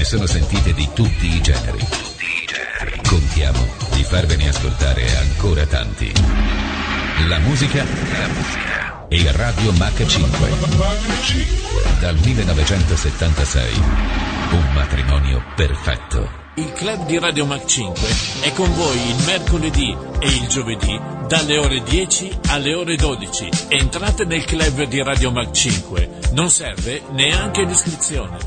sono sentite di tutti i generi. Contiamo di farvene ascoltare ancora tanti. La musica e Radio Mach 5. Dal 1976. Un matrimonio perfetto. Il club di Radio Mach 5 è con voi il mercoledì e il giovedì dalle ore 10 alle ore 12. Entrate nel club di Radio Mach 5. Non serve neanche l'iscrizione.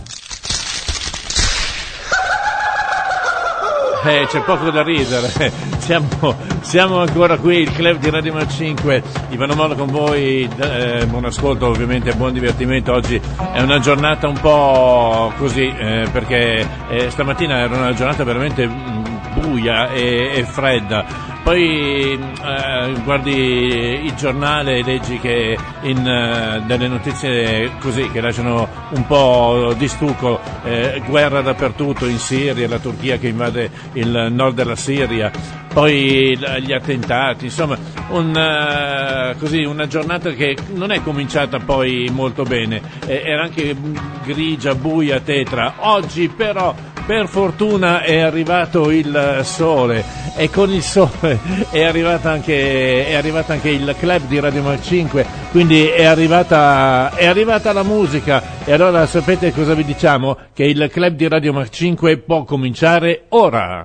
C'è poco da ridere. Siamo ancora qui, il club di Radio Mach 5. Ivano Molla con voi, buon ascolto ovviamente e buon divertimento. Oggi è una giornata un po' così, perché stamattina era una giornata veramente buia e fredda. Poi guardi il giornale e leggi che delle notizie così che lasciano un po' di stucco, guerra dappertutto in Siria, la Turchia che invade il nord della Siria, poi gli attentati, insomma una giornata che non è cominciata poi molto bene, era anche grigia, buia, tetra. Oggi però per fortuna è arrivato il sole e con il sole è arrivato anche il club di Radio Mach 5, quindi è arrivata la musica. E allora sapete cosa vi diciamo? Che il club di Radio Mach 5 può cominciare ora.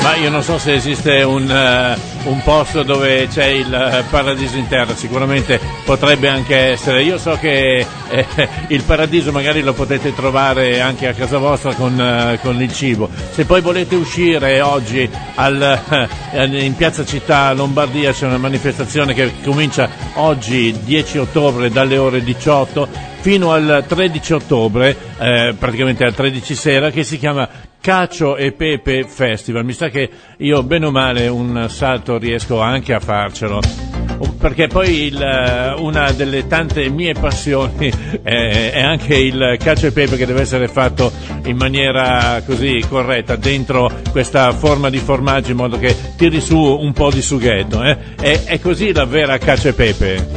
Ma io non so se esiste un posto dove c'è il paradiso in terra, sicuramente potrebbe anche essere. Io so che il paradiso magari lo potete trovare anche a casa vostra con il cibo. Se poi volete uscire oggi in Piazza Città Lombardia c'è una manifestazione che comincia oggi 10 ottobre dalle ore 18 fino al 13 ottobre, praticamente al 13 sera, che si chiama Cacio e Pepe Festival. Mi sa che io bene o male un salto riesco anche a farcelo, perché poi una delle tante mie passioni è anche il cacio e pepe, che deve essere fatto in maniera così corretta dentro questa forma di formaggio, in modo che tiri su un po' di sughetto, è così la vera cacio e pepe.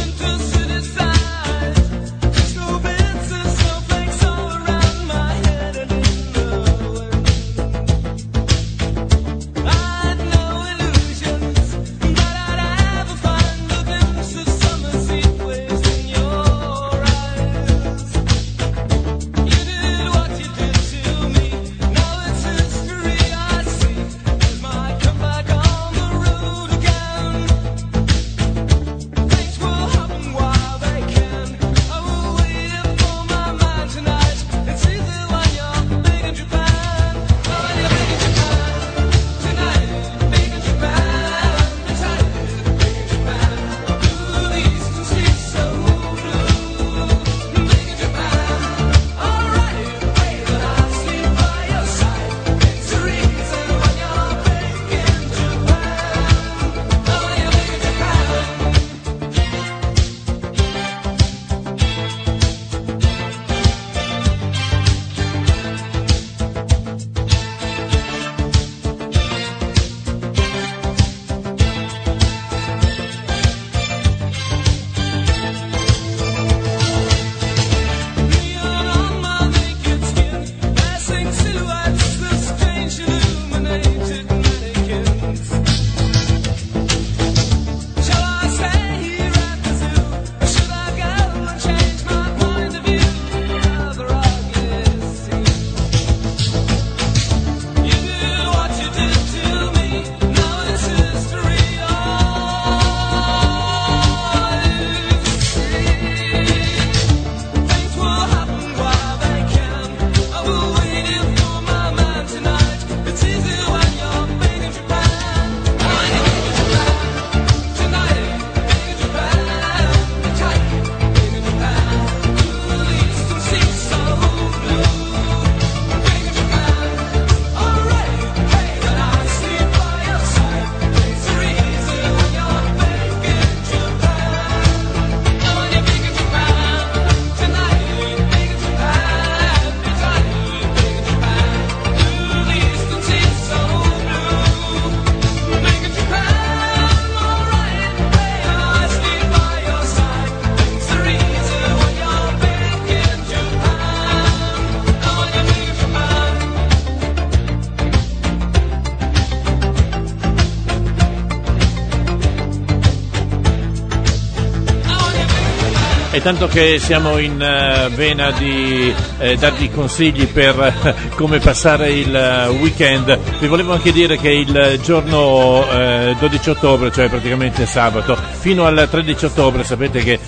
E tanto che siamo in vena di darvi consigli per come passare il weekend, vi volevo anche dire che il giorno 12 ottobre, cioè praticamente sabato, fino al 13 ottobre sapete che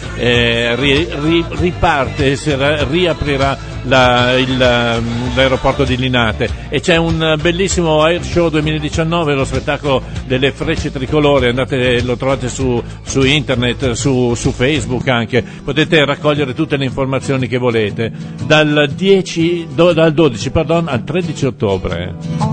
riparte, riaprirà l'aeroporto di Linate, e c'è un bellissimo Air Show 2019, lo spettacolo delle frecce tricolore. Lo trovate su internet, su Facebook anche, potete raccogliere tutte le informazioni che volete dal 12 al 13 ottobre.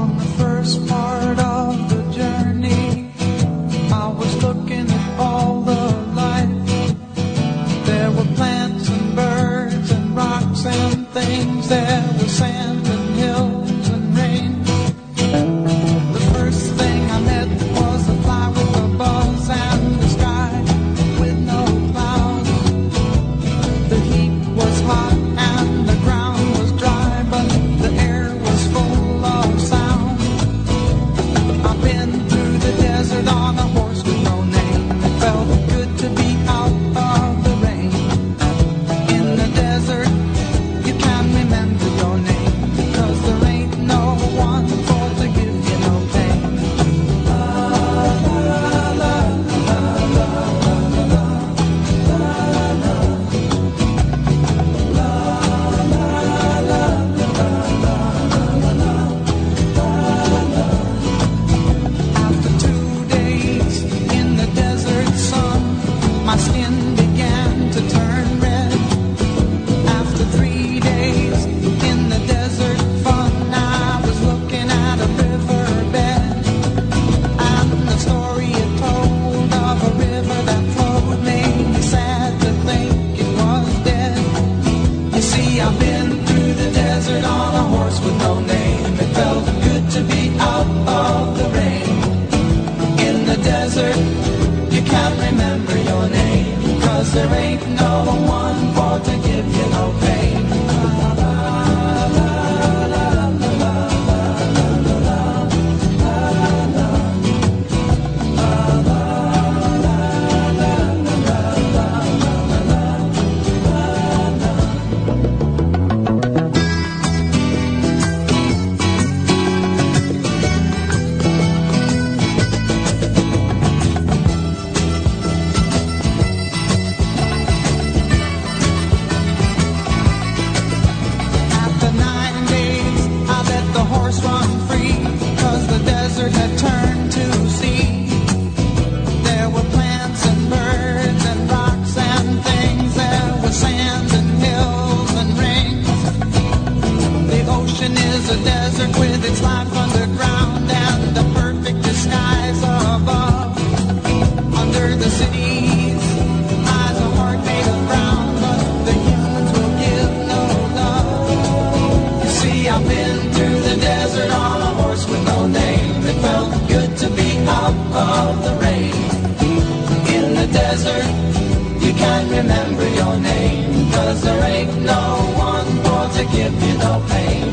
There was sand and hills and rain. The first thing I met was a fly with a buzz and the sky with no clouds. The heat was hot and the ground was dry, but the air was full of sound. I've been through the desert on a horse with no name. It felt good to be out of the rain. In the desert you can remember your name. no one for to give you no pain. Had turned to sea. There were plants and birds and rocks and things. There were sands and hills and rings. The ocean is a desert with its life underground and a perfect disguise above. Under the cities lies a heart made of brown, but the humans will give no love. You see, I've been through the desert on a horse with no name. It felt good to be out of the rain. In the desert, you can't remember your name, 'cause there ain't no one for to give you no pain.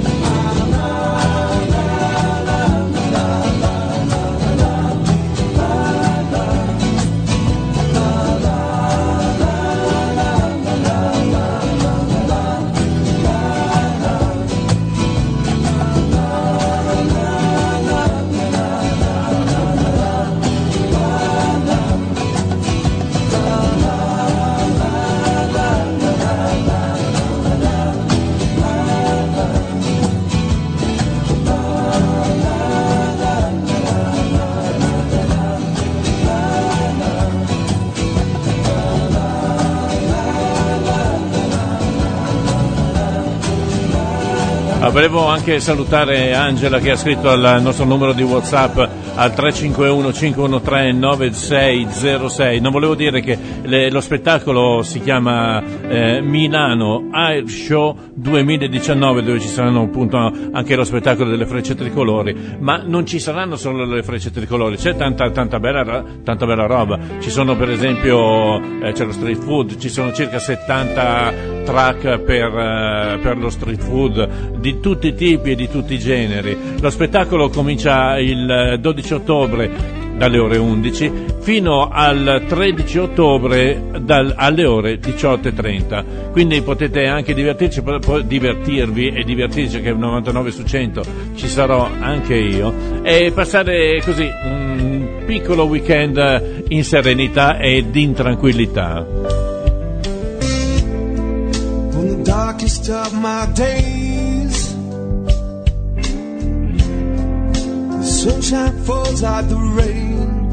Volevo anche salutare Angela che ha scritto al nostro numero di WhatsApp al 351 513 9606. Non volevo dire che lo spettacolo si chiama Milano Air Show 2019, dove ci saranno appunto anche lo spettacolo delle frecce tricolori, ma non ci saranno solo le frecce tricolori, c'è tanta bella roba. Ci sono per esempio c'è lo street food, ci sono circa 70 track per lo street food di tutti i tipi e di tutti i generi. Lo spettacolo comincia il 12 ottobre dalle ore 11 fino al 13 ottobre alle ore 18:30, quindi potete anche divertirvi e divertirci, che 99 su 100 ci sarò anche io, e passare così un piccolo weekend in serenità ed in tranquillità. On the darkest of my days, the sunshine falls like the rain,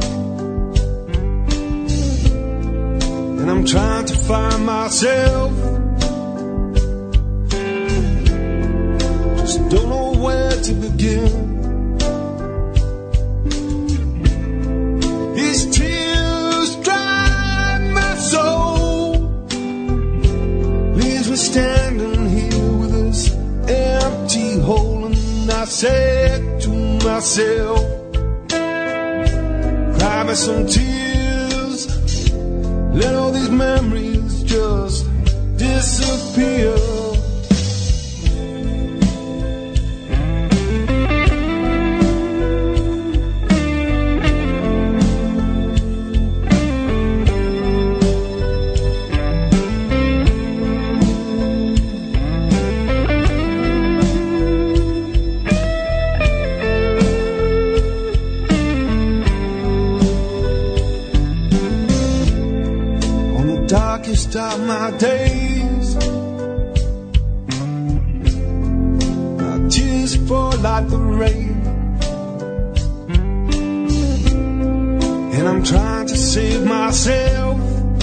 and I'm trying to find myself, just don't know where to begin. These tears dry my soul, leaves me standing here with this empty hole, and I said to myself, cry me some tears, let all these memories just disappear. Of my days, my tears fall like the rain, and I'm trying to save myself,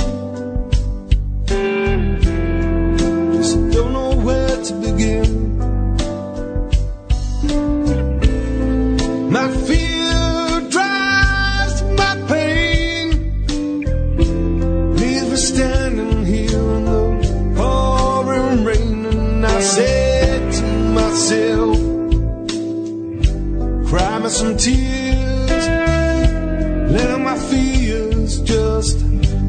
just don't know where to begin. My fear drives my pain, leaves me standing here in the pouring rain, and I said to myself, cry me some tears, let my fears just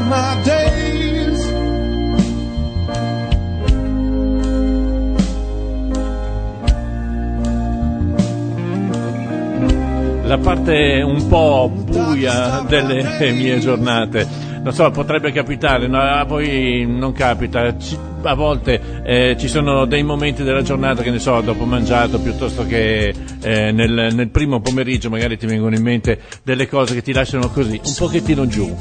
count my days. La parte un po' buia delle mie giornate, non so, potrebbe capitare, no, a voi non capita, a volte ci sono dei momenti della giornata, che ne so, dopo mangiato, piuttosto che nel primo pomeriggio magari ti vengono in mente delle cose che ti lasciano così, un pochettino giù.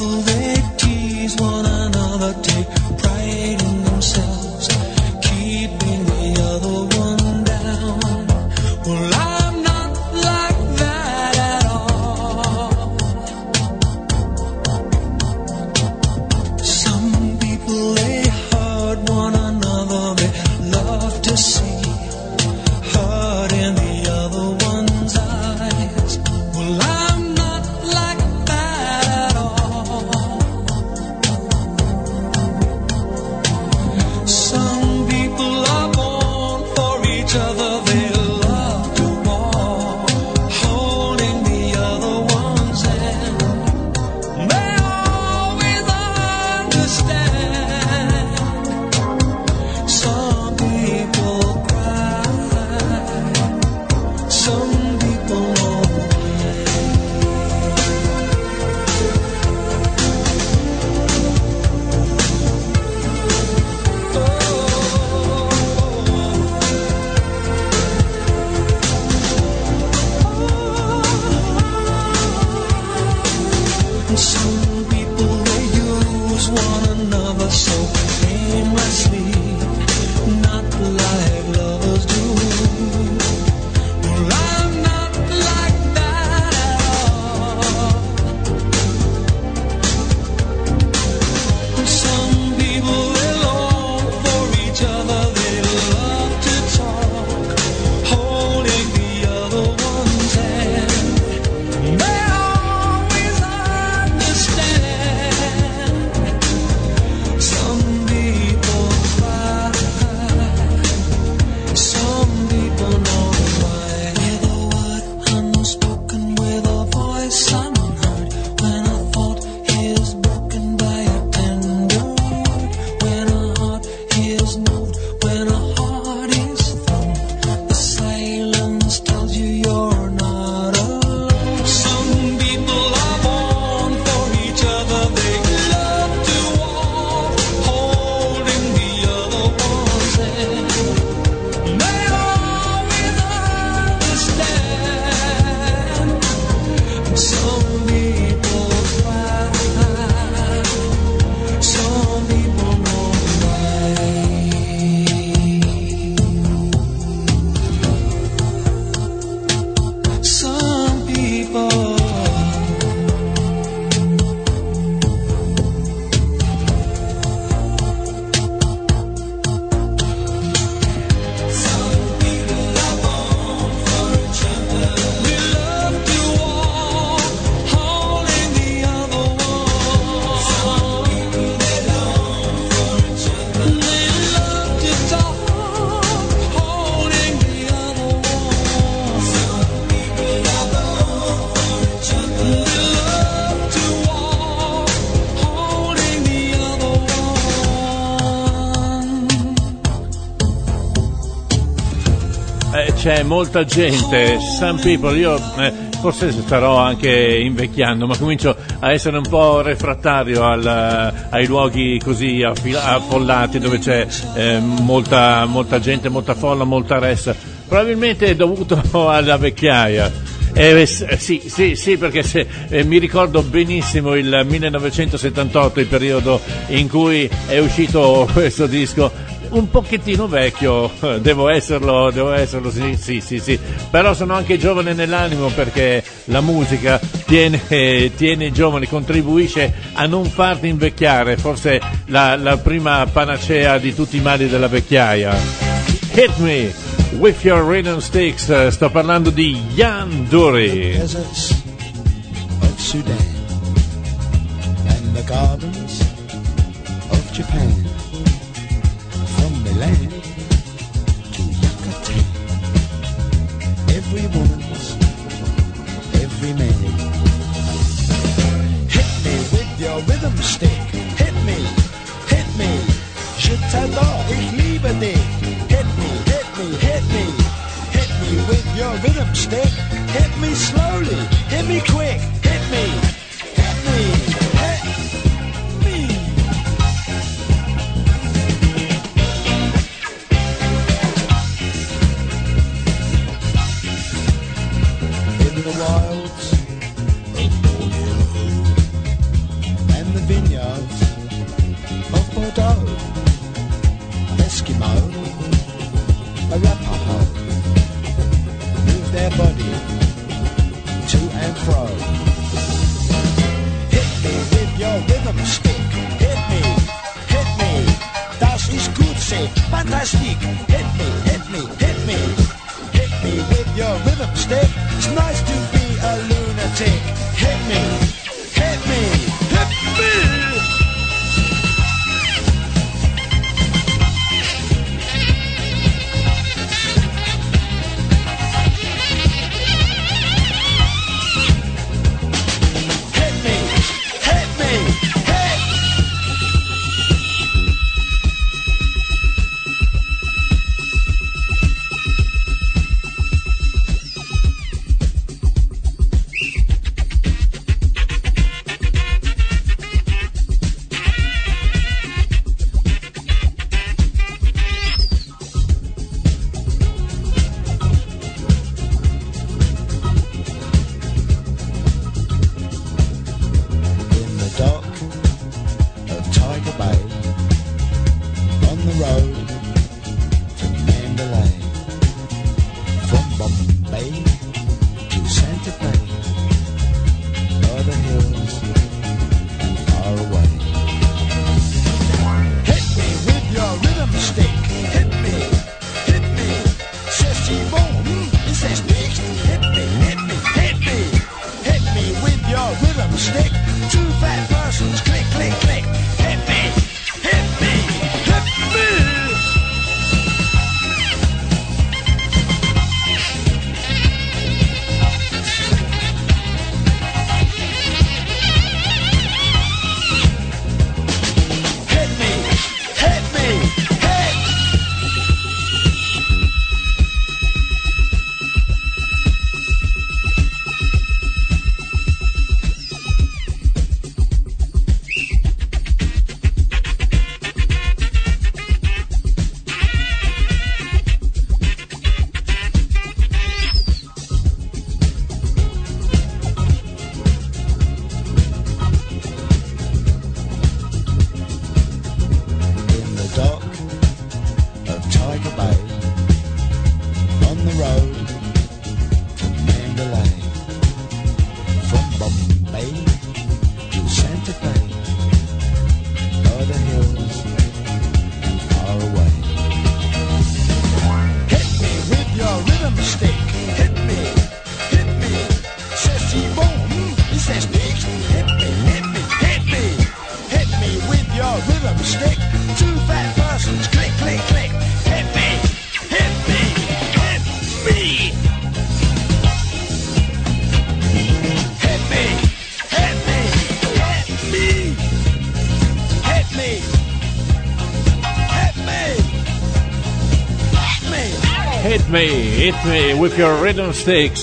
C'è molta gente, some people, io forse starò anche invecchiando, ma comincio a essere un po' refrattario ai luoghi così affollati, dove c'è molta gente, molta folla, molta ressa. Probabilmente è dovuto alla vecchiaia. Sì, perché mi ricordo benissimo il 1978, il periodo in cui è uscito questo disco. Un pochettino vecchio, devo esserlo, sì, però sono anche giovane nell'animo, perché la musica tiene i giovani, contribuisce a non farti invecchiare, forse la prima panacea di tutti i mali della vecchiaia. Hit me with your rhythm sticks, sto parlando di Ian Dury. Deserts of Sudan and the gardens of Japan. Land to Yucatan, every woman's, every man. Hit me with your rhythm. Stick. Hit me, je t'adore, ich liebe dich. Hit me, hit me with your rhythm stick. Hit me slowly, hit me quick. Hit me, hit me, hit me. In the wilds of Borneo and the vineyards of Bordeaux, Eskimo, Arapaho, move their body to and fro. Hit me with your rhythm stick. Hit me, das ist gut, say, fantastic. Hit me with your rhythm stick. It's nice to be a lunatic. Hit me, hit me, hit me. Hit me with your rhythm sticks.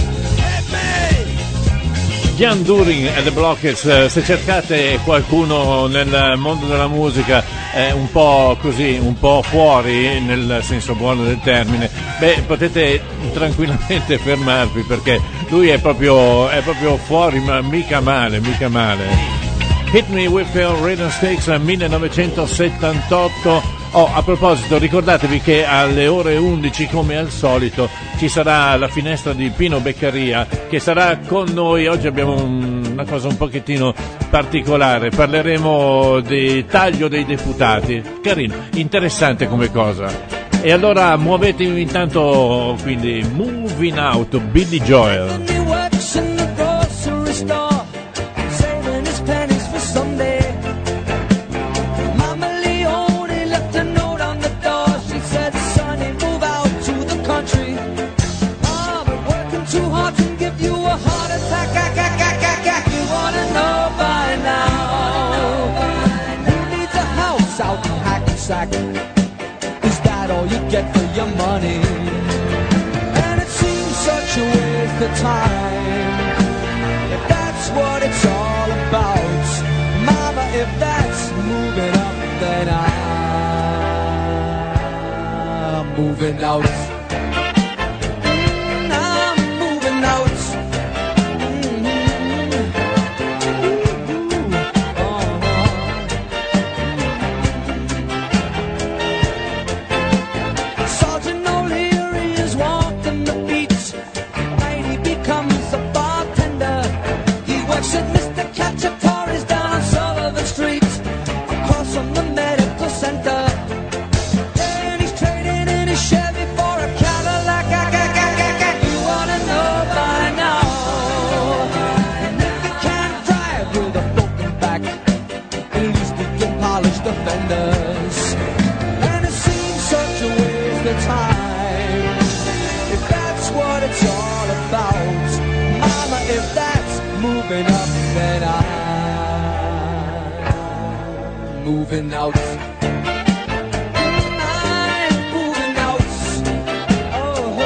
Jan During e The Blockers. Se cercate qualcuno nel mondo della musica un po' così, un po' fuori nel senso buono del termine, beh, potete tranquillamente fermarvi, perché lui è proprio fuori, ma mica male. Hit Me With Your Rhythm Sticks 1978. A proposito, ricordatevi che alle ore 11, come al solito, ci sarà la finestra di Pino Beccaria, che sarà con noi. Oggi abbiamo una cosa un pochettino particolare, parleremo di taglio dei deputati. Carino, interessante come cosa. E allora muovetevi intanto, quindi Moving Out, Billy Joel. You wanna know by now sack. Is that all you get for your money? And it seems such a waste of time. If that's what it's all about, Mama, if that's moving up, then I'm moving out. I'm moving out. Sergeant O'Leary is walking the beat. Night he becomes a bartender. He works at Mr. Cacciatore's down on Sullivan Street, across from the medical center. And he's trading in his Chevy for a Cadillac. You wanna know by now? He can't drive with a broken back. At least he can polish the fenders. And it seems such a waste of time. If that's what it's all about, Mama, if that's moving up, then I'm moving out. I'm moving out. Oh,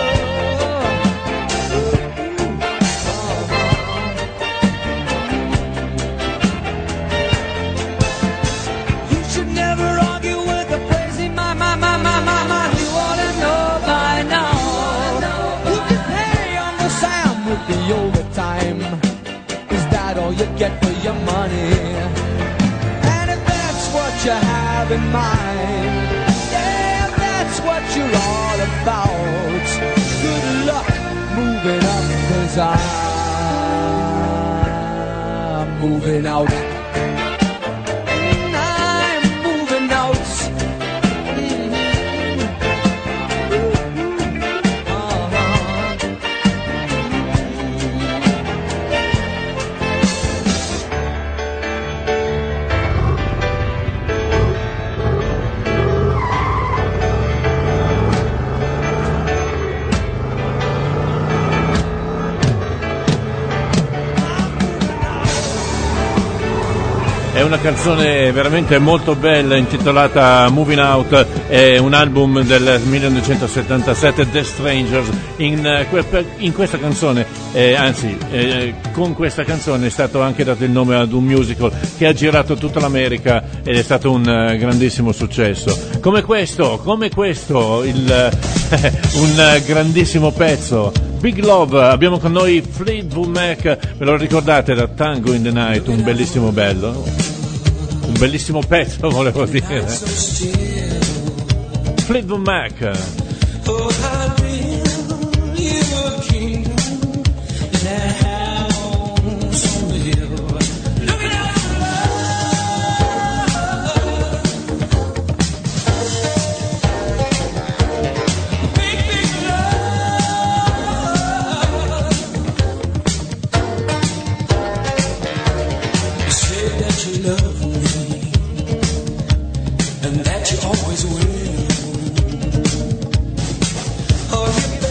you should never argue with a crazy mama. You ought to know by now. You can pay Uncle Sam with the overtime. Is that all you get for your money? And if that's what you have in mind, yeah, if that's what you're all about, good luck moving up, 'cause I'm moving out. I'm moving out. È una canzone veramente molto bella intitolata Moving Out, è un album del 1977, The Strangers. In questa canzone, con questa canzone è stato anche dato il nome ad un musical che ha girato tutta l'America ed è stato un grandissimo successo. Come questo, un grandissimo pezzo. Big Love, abbiamo con noi Fleetwood Mac, ve lo ricordate da Tango in the Night, un bellissimo pezzo volevo dire. Fleetwood Mac. And that you always will. Oh, you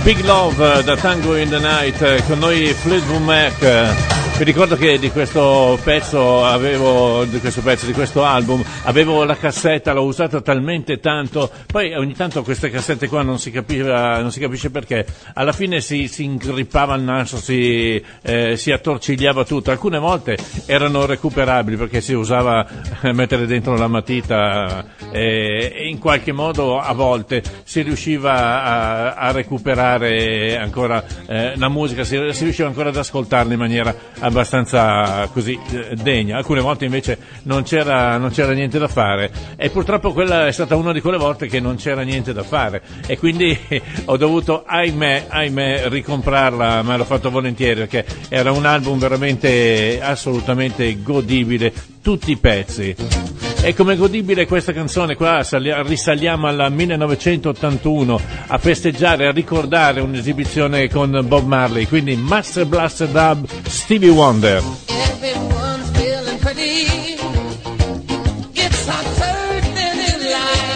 Big Love da Tango in the Night, con noi Fleetwood Mac. Vi ricordo che di questo pezzo, di questo album, avevo la cassetta, l'ho usata talmente tanto, poi ogni tanto queste cassette qua non si capisce perché, alla fine si ingrippava il naso, si attorcigliava tutto, alcune volte erano recuperabili perché si usava mettere dentro la matita e in qualche modo a volte si riusciva a recuperare ancora la musica, si riusciva ancora ad ascoltarla in maniera abbastanza così degna. Alcune volte invece non c'era niente da fare, e purtroppo quella è stata una di quelle volte che non c'era niente da fare, e quindi ho dovuto ahimè ricomprarla, ma l'ho fatto volentieri perché era un album veramente assolutamente godibile, tutti i pezzi. E come godibile questa canzone qua, risaliamo al 1981 a festeggiare, a ricordare un'esibizione con Bob Marley, quindi Master Blaster Dub, Stevie Wonder. Everyone's feeling pretty. It's our third day in life.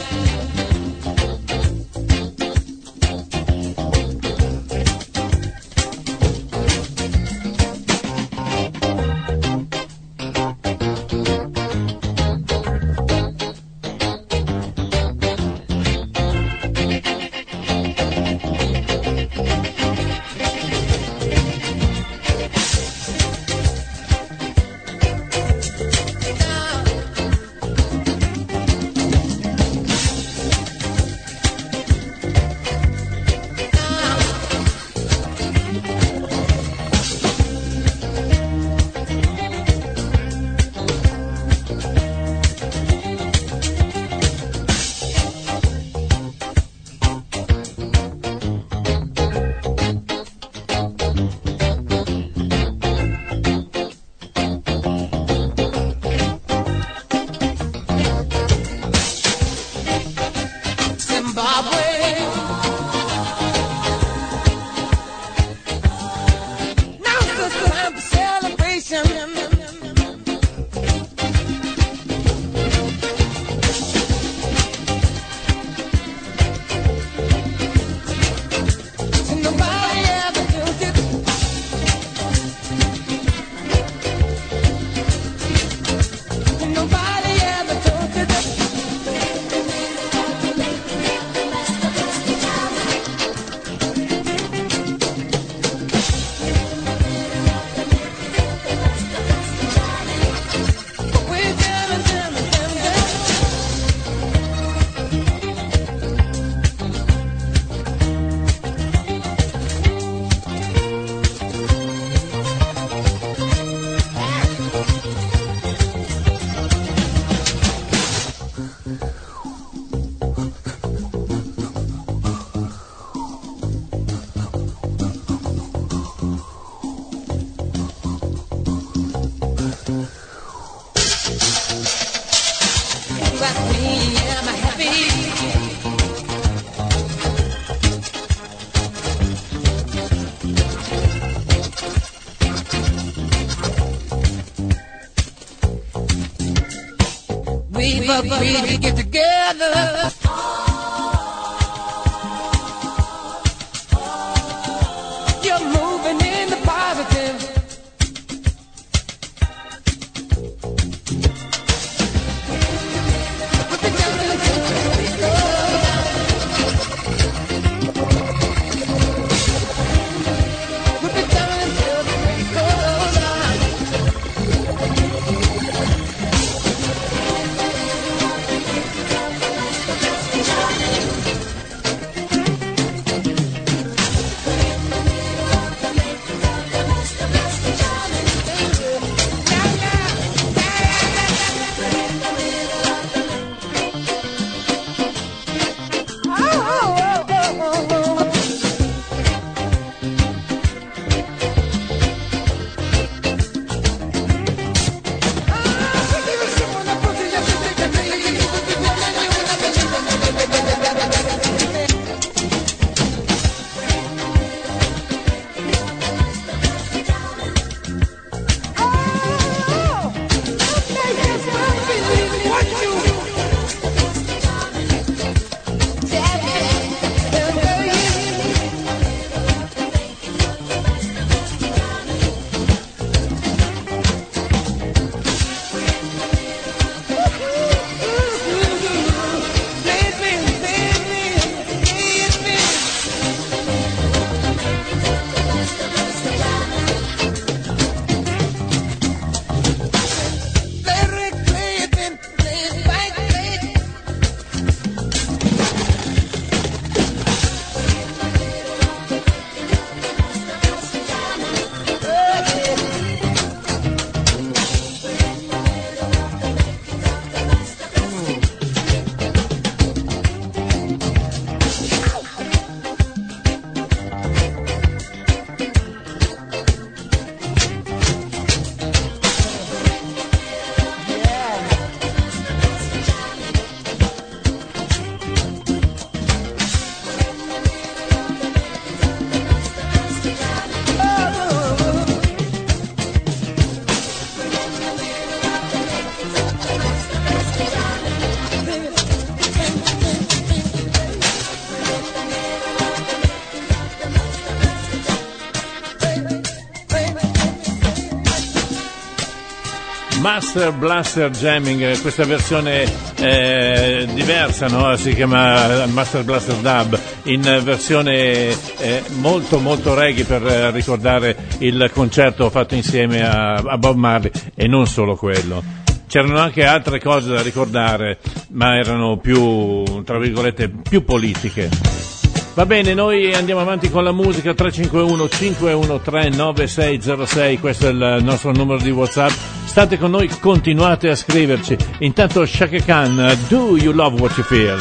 We've agreed to get together. You're moving in the positive. Put the devil into the Put the devil into the Master Blaster Jamming, questa versione diversa, no? Si chiama Master Blaster Dub, in versione molto molto reggae, per ricordare il concerto fatto insieme a Bob Marley, e non solo quello. C'erano anche altre cose da ricordare, ma erano più, tra virgolette, più politiche. Va bene, noi andiamo avanti con la musica. 351 513 9606, questo è il nostro numero di WhatsApp. State con noi, continuate a scriverci. Intanto Chaka Khan, Do You Love What You Feel?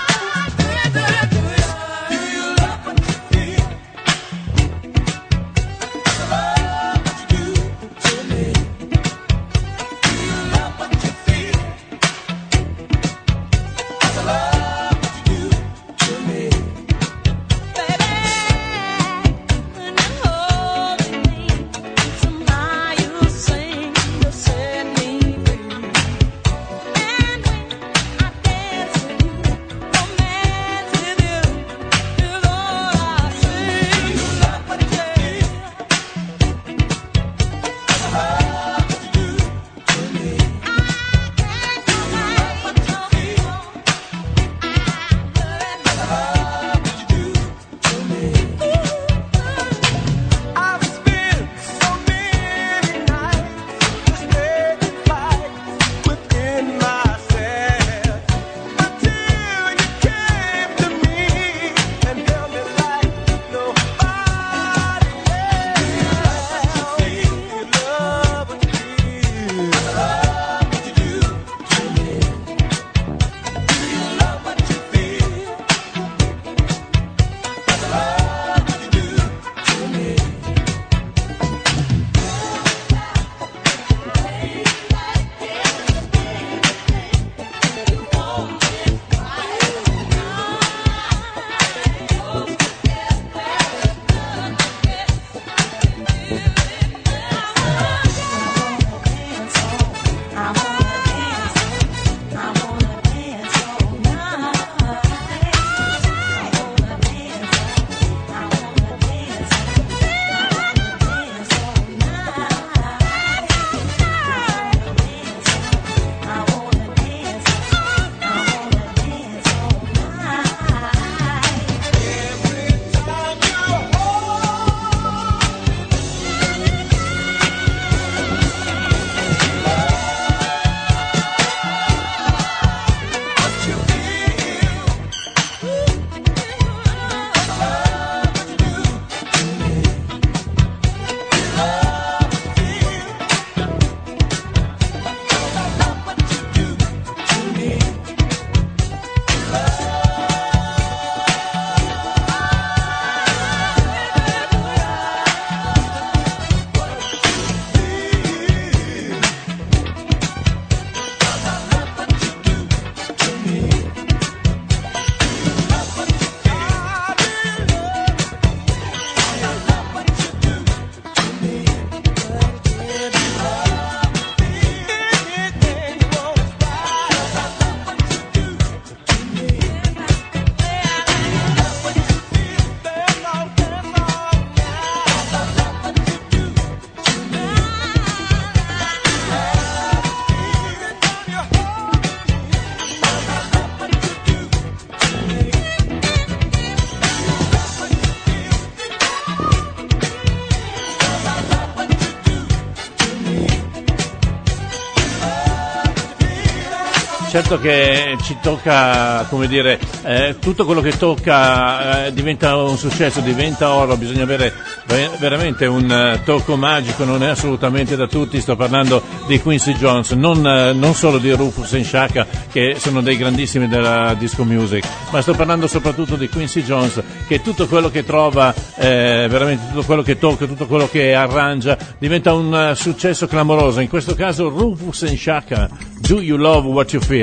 Certo che ci tocca, come dire, tutto quello che tocca diventa un successo, diventa oro, bisogna avere veramente un tocco magico, non è assolutamente da tutti. Sto parlando di Quincy Jones, non solo di Rufus e Chaka, che sono dei grandissimi della disco music, ma sto parlando soprattutto di Quincy Jones, che tutto quello che trova, veramente tutto quello che tocca, tutto quello che arrangia, diventa un successo clamoroso. In questo caso Rufus e Chaka, Do You Love What You Feel?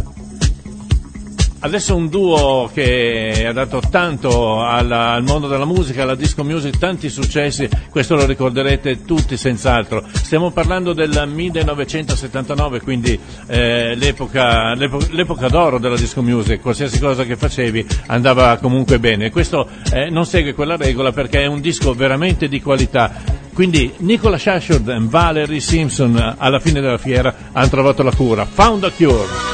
Adesso un duo che ha dato tanto al mondo della musica, alla disco music, tanti successi, questo lo ricorderete tutti senz'altro. Stiamo parlando del 1979, quindi l'epoca d'oro della disco music, qualsiasi cosa che facevi andava comunque bene. Questo non segue quella regola perché è un disco veramente di qualità. Quindi Nicola Ashford e Valerie Simpson alla fine della fiera hanno trovato la cura. Found a Cure.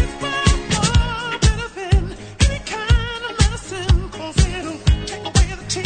Any kind of medicine, 'cause it'll take away the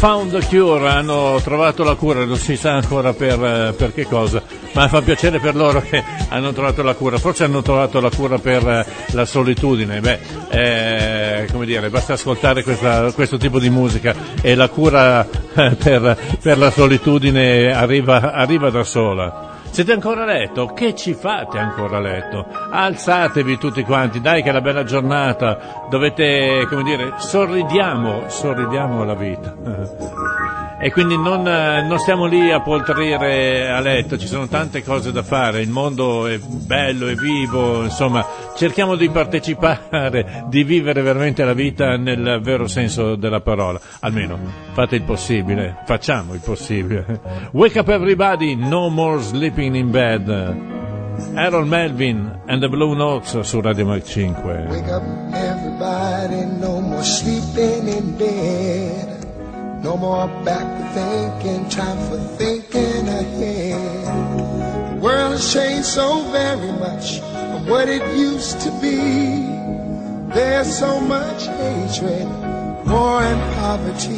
found the cure, hanno trovato la cura, non si sa ancora per che cosa, ma fa piacere per loro che hanno trovato la cura. Forse hanno trovato la cura per la solitudine. Come dire, basta ascoltare questo tipo di musica e la cura per la solitudine arriva da sola. Siete ancora a letto? Che ci fate ancora a letto? Alzatevi tutti quanti, dai che è la bella giornata, dovete, come dire, sorridiamo alla vita. E quindi non stiamo lì a poltrire a letto, ci sono tante cose da fare, il mondo è bello, è vivo, insomma, cerchiamo di partecipare, di vivere veramente la vita nel vero senso della parola. Almeno fate il possibile, facciamo il possibile. Wake up everybody, no more sleeping in bed. Harold Melvin and the Blue Notes su Radio Mac 5. Wake up everybody, no more sleeping in bed. No more backward thinking, time for thinking ahead. The world has changed so very much from what it used to be. There's so much hatred, war and poverty.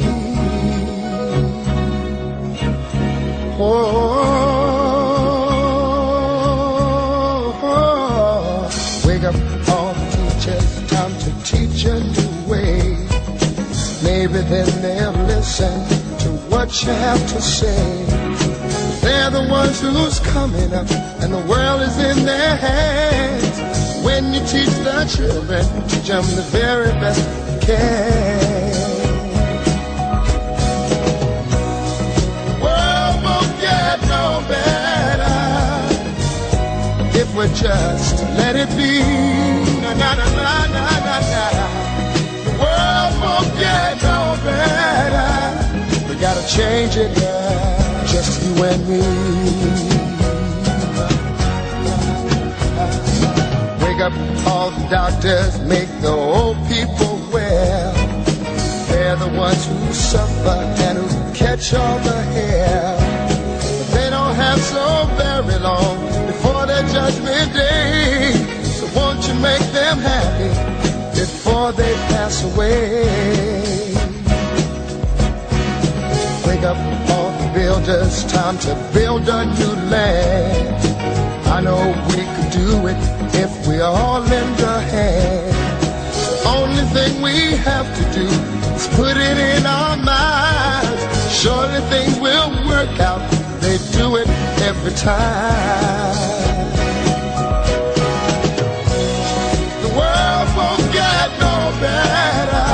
Wake up all the teachers, time to teach a new way. Maybe then they'll listen to what you have to say. They're the ones who's coming up, and the world is in their hands. When you teach the children, teach them the very best you can. The world won't get no better if we just let it be. Na na na na na na na. World won't get no better. We gotta change it, yeah, just you and me. Wake up all the doctors, make the old people well. They're the ones who suffer and who catch all the hair. But they don't have so very long before their judgment day. So won't you make them happy before they pass away? Wake up all the builders, time to build a new land. I know we could do it if we all lend a hand. The only thing we have to do is put it in our minds. Surely things will work out, they do it every time. The world won't get no better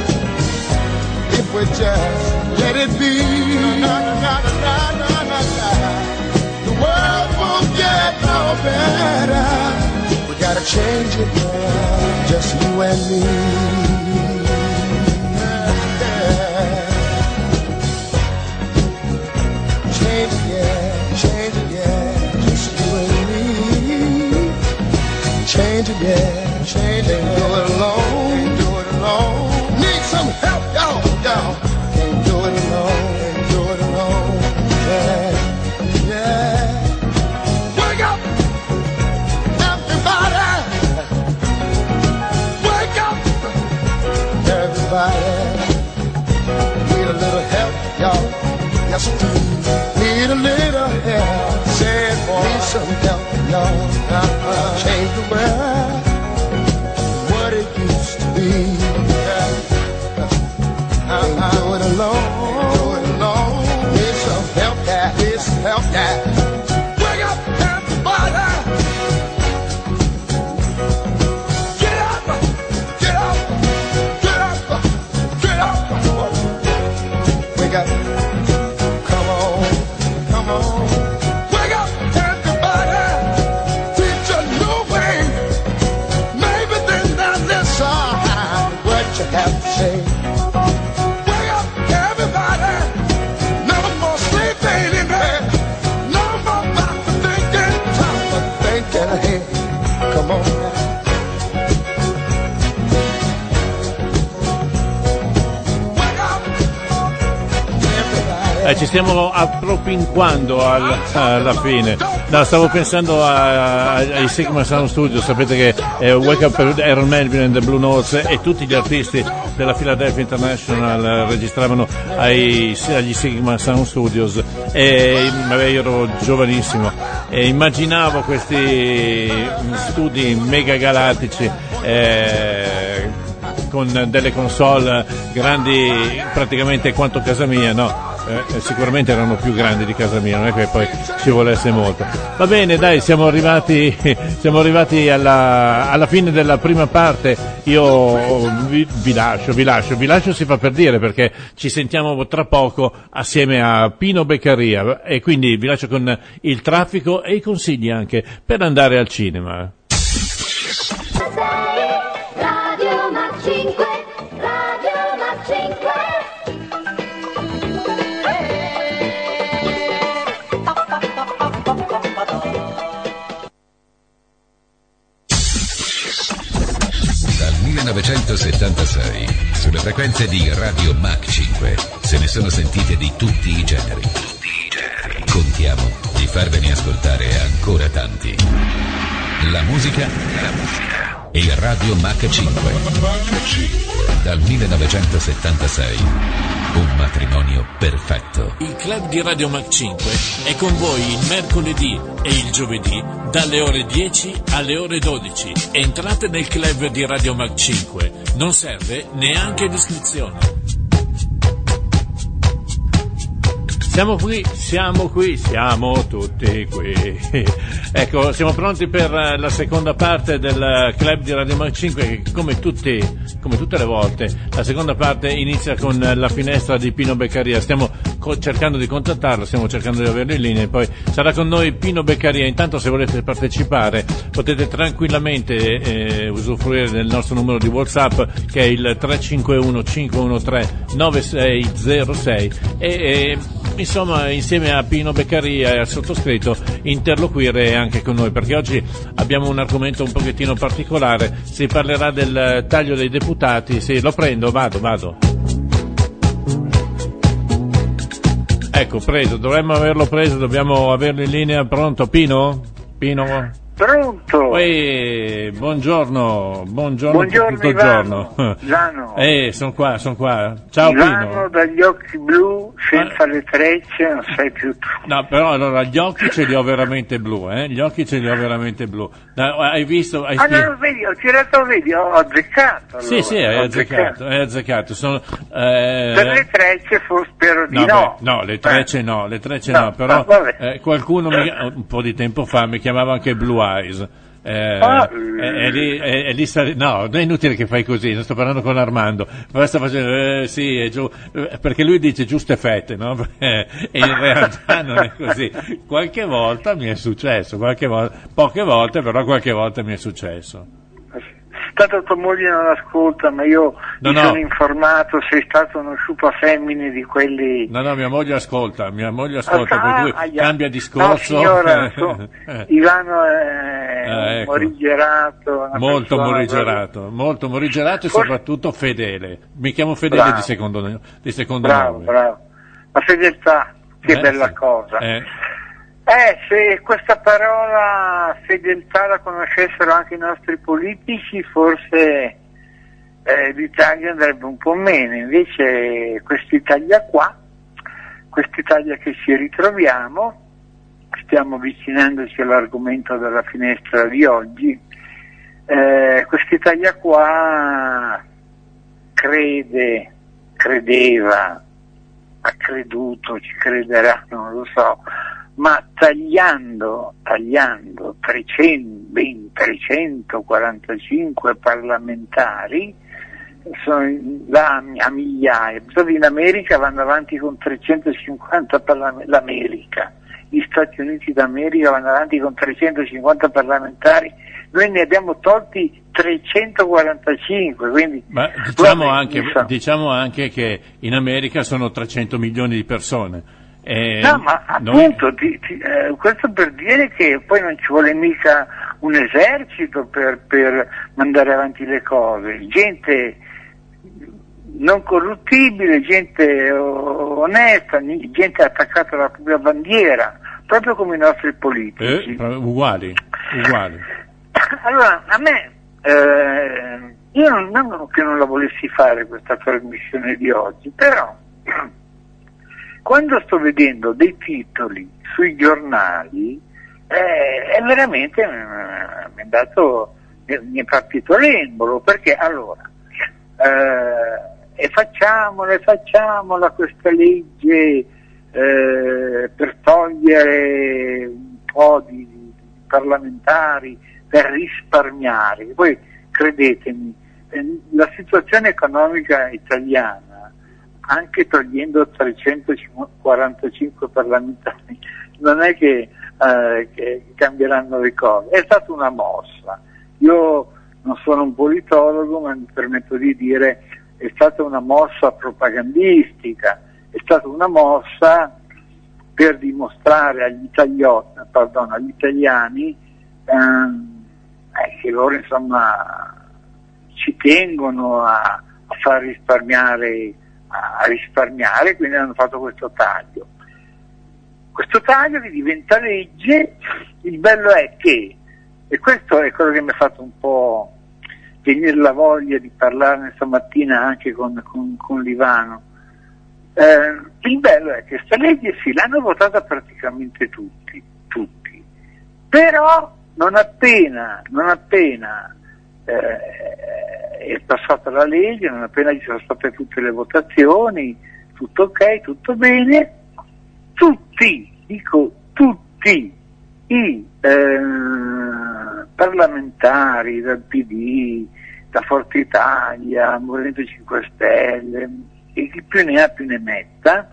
if we just let it be. Na, na, na, na, na, na, na. The world won't get no better. We gotta change it now, just you and me. Yeah. Change it, yeah, just you and me. Change it, yeah, change it. Can't do it alone, Need some help, y'all. Can't do it alone, yeah. Wake up, everybody. Wake up, everybody. Need a little help, y'all. Yes, we do. Need a little help. Say it, boy. Need some help, y'all. Change the world, what it used to be. Can't do it alone. Need some help, yeah. Wake up, everybody. Get up. Wake up. Come on. Wake up, everybody. Teach a new way. Maybe then they'll listen what you have to say. Come on now. ci stiamo appropinquando alla fine. No, stavo pensando ai Sigma Sound Studio. Sapete che Wake Up per Aaron Melvin and the Blue Notes e tutti gli artisti della Philadelphia International registravano agli Sigma Sound Studios, e io ero giovanissimo e immaginavo questi studi mega galattici con delle console grandi praticamente quanto casa mia, no? Sicuramente erano più grandi di casa mia, non è che poi ci volesse molto. Va bene, dai, siamo arrivati alla fine della prima parte. Io vi lascio, si fa per dire, perché ci sentiamo tra poco assieme a Pino Beccaria, e quindi vi lascio con il traffico e i consigli anche per andare al cinema. Radio Mac 5, Radio Mac 5. Dal 1976, sulle frequenze di Radio Mac 5, se ne sono sentite di tutti i generi. Contiamo di farvene ascoltare ancora tanti. La musica e Radio Mac 5. Dal 1976, un matrimonio perfetto. Il club di Radio Mac 5 è con voi il mercoledì e il giovedì dalle ore 10 alle ore 12. Entrate nel club di Radio Mac 5, non serve neanche l'iscrizione. Siamo tutti qui. Ecco, siamo pronti per la seconda parte del club di Radio Mac 5, che come tutte le volte, la seconda parte inizia con la finestra di Pino Beccaria. Stiamo cercando di contattarlo, stiamo cercando di averlo in linea, e poi sarà con noi Pino Beccaria. Intanto, se volete partecipare, potete tranquillamente usufruire del nostro numero di WhatsApp, che è il 351 513 9606, e insomma, insieme a Pino Beccaria e al sottoscritto, interloquire anche con noi, perché oggi abbiamo un argomento un pochettino particolare. Si parlerà del taglio dei deputati. Sì, lo prendo, vado. Ecco, preso, dovremmo averlo preso, dobbiamo averlo in linea. Pronto, Pino? Pronto? Buongiorno Buongiorno Ivano. Sono qua. Ciao Ivano, Pino. dagli occhi blu, senza le trecce, non sei più tu. No, però allora gli occhi ce li ho veramente blu, Gli occhi ce li ho veramente blu. Hai visto? No, vedi, ho tirato, ho azzeccato. Allora. Sì, hai azzeccato. Sono, per le trecce spero di no. No, le trecce no, però qualcuno un po' di tempo fa mi chiamava anche Blue Eyes. No, è inutile che fai così, non sto parlando con Armando, ma sta facendo sì, è giù, perché lui dice giuste fette, no? E in realtà non è così. Qualche volta mi è successo, poche volte, però qualche volta mi è successo. Tanto tua moglie non ascolta, ma io sono informato, sei stato uno sciupa femmine di quelli. No, mia moglie ascolta, per cui cambia discorso. No, signora, Ivano è ecco. morigerato. Molto morigerato e soprattutto fedele. Mi chiamo Fedele. Bravo. di secondo nome. Bravo. La fedeltà, che bella cosa. Se questa parola fedeltà la conoscessero anche i nostri politici, forse l'Italia andrebbe un po' meno. Invece quest'Italia che ci ritroviamo, stiamo avvicinandoci all'argomento della finestra di oggi, quest'Italia qua credeva, ha creduto, ci crederà, non lo so, ma tagliando ben 345 parlamentari, sono a migliaia. In America vanno avanti con 350 l'America, gli Stati Uniti d'America vanno avanti con 350 parlamentari, noi ne abbiamo tolti 345, quindi ma diciamo anche che in America sono 300 milioni di persone. No, ma appunto, questo per dire che poi non ci vuole mica un esercito per mandare avanti le cose, gente non corruttibile, gente onesta, gente attaccata alla propria bandiera, proprio come i nostri politici. Uguali. Allora, a me, io non che non la volessi fare questa trasmissione di oggi, però quando sto vedendo dei titoli sui giornali, è veramente mi è partito l'embolo, perché allora e facciamola questa legge per togliere un po' di parlamentari, per risparmiare. Poi credetemi, la situazione economica italiana, anche togliendo 345 parlamentari, non è che cambieranno le cose, è stata una mossa. Io non sono un politologo, ma mi permetto di dire è stata una mossa propagandistica, è stata una mossa per dimostrare agli italiani che loro insomma ci tengono a far risparmiare, quindi hanno fatto questo taglio. Questo taglio che diventa legge. Il bello è che, e questo è quello che mi ha fatto un po' venire la voglia di parlarne stamattina anche con Livano, il bello è che questa legge sì, l'hanno votata praticamente tutti, però non appena è passata la legge, non appena ci sono state tutte le votazioni, tutto ok, tutto bene, tutti i parlamentari dal PD, da Forza Italia, Movimento 5 Stelle, e chi più ne ha più ne metta,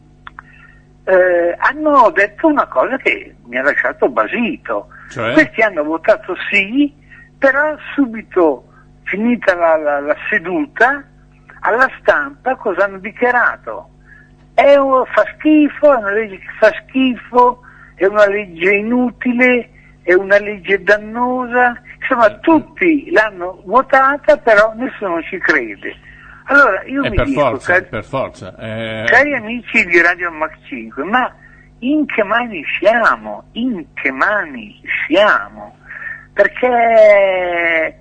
hanno detto una cosa che mi ha lasciato basito. Cioè? Questi hanno votato sì, però subito finita la seduta, alla stampa cosa hanno dichiarato? Fa schifo, è una legge che fa schifo, è una legge inutile, è una legge dannosa, insomma tutti l'hanno votata, però nessuno ci crede. Allora io mi dico, per forza. Cari amici di Radio Mac 5, ma in che mani siamo? Perché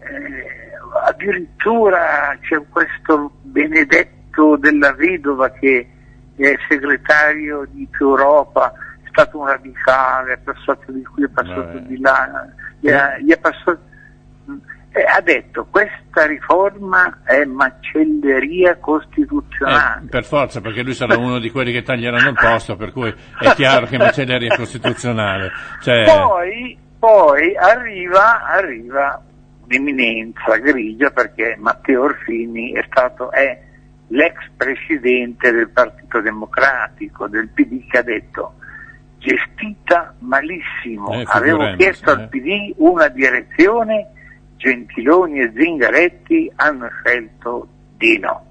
addirittura c'è questo benedetto della vedova che è segretario di Più Europa, è stato un radicale, è passato di qui, è passato di là, gli è passato, ha detto questa riforma è macelleria costituzionale. Per forza, perché lui sarà uno di quelli che taglieranno il posto, per cui è chiaro che è macelleria costituzionale. Cioè... Poi arriva un'eminenza grigia, perché Matteo Orfini è l'ex presidente del Partito Democratico, del PD, che ha detto gestita malissimo, avevo chiesto al PD una direzione, Gentiloni e Zingaretti hanno scelto di no.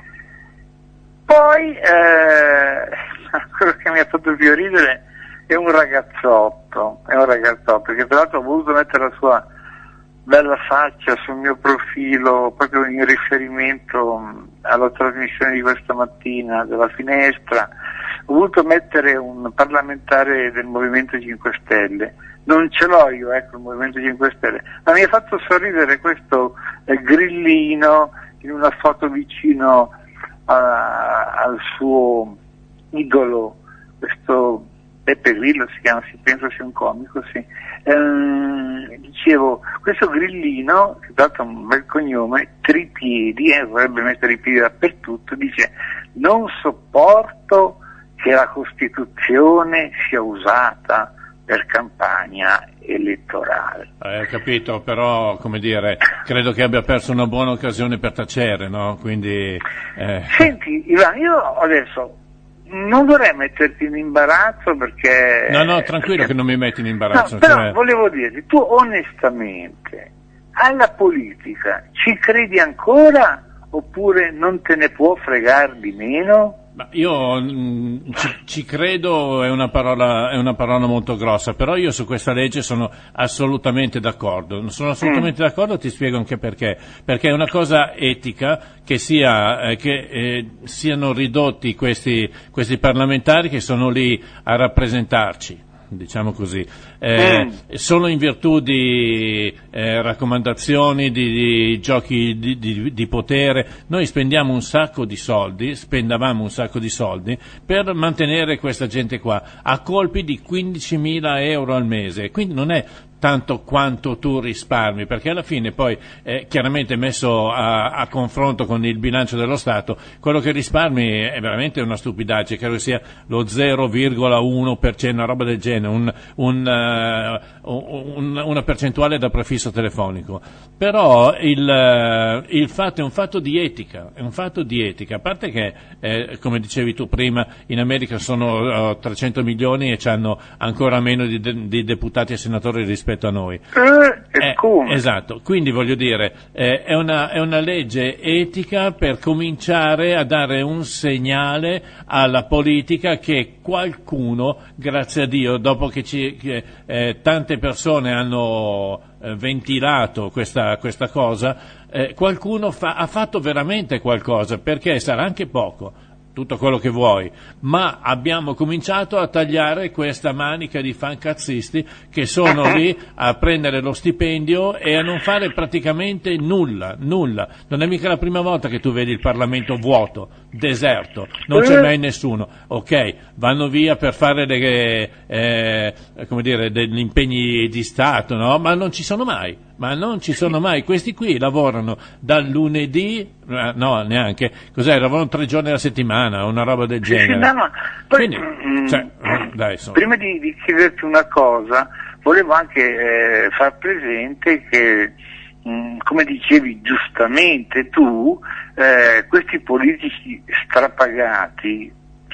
Poi quello che mi ha fatto più ridere è un ragazzotto che tra l'altro ha voluto mettere la sua bella faccia sul mio profilo proprio in riferimento alla trasmissione di questa mattina della Finestra. Ho voluto mettere un parlamentare del Movimento 5 Stelle, non ce l'ho io, il Movimento 5 Stelle, ma mi ha fatto sorridere questo grillino in una foto vicino al suo idolo, questo Beppe Grillo si chiama, penso sia un comico, sì. Dicevo, questo grillino, che ha dato un bel cognome, Tripiedi, vorrebbe mettere i piedi dappertutto, dice: non sopporto che la Costituzione sia usata per campagna elettorale. Ho capito, però, come dire, credo che abbia perso una buona occasione per tacere, no? Quindi... Senti, Ivan, io adesso non vorrei metterti in imbarazzo, perché... No, tranquillo che non mi metti in imbarazzo. No, però volevo dirti, tu onestamente alla politica ci credi ancora, oppure non te ne può fregare di meno? Ma io ci credo, è una parola molto grossa, però io su questa legge sono assolutamente d'accordo. Sono assolutamente d'accordo, ti spiego anche perché. Perché è una cosa etica che siano ridotti questi parlamentari che sono lì a rappresentarci, diciamo così, solo in virtù di raccomandazioni, di giochi di potere. Noi spendavamo un sacco di soldi per mantenere questa gente qua a colpi di 15.000 euro al mese, quindi non è tanto quanto tu risparmi, perché alla fine poi chiaramente messo a confronto con il bilancio dello Stato, quello che risparmi è veramente una stupidaggine, credo che sia lo 0,1%, una roba del genere, una percentuale da prefisso telefonico. Però il fatto è un fatto di etica, a parte che come dicevi tu prima, in America sono 300 milioni e hanno ancora meno di deputati e senatori rispetto a noi. Esatto, quindi voglio dire, è una legge etica per cominciare a dare un segnale alla politica che qualcuno, grazie a Dio, dopo che tante persone hanno ventilato questa cosa, qualcuno ha fatto veramente qualcosa, perché sarà anche poco, tutto quello che vuoi, ma abbiamo cominciato a tagliare questa manica di fancazzisti che sono lì a prendere lo stipendio e a non fare praticamente nulla. Non è mica la prima volta che tu vedi il Parlamento vuoto, deserto, non c'è mai nessuno. Ok, vanno via per fare degli impegni di Stato, no? Ma non ci sono mai. Questi qui lavorano dal lunedì, no, neanche, lavorano 3 giorni alla settimana, una roba del genere. Poi, quindi, prima di chiederti una cosa, volevo anche far presente che, come dicevi giustamente tu, questi politici strapagati,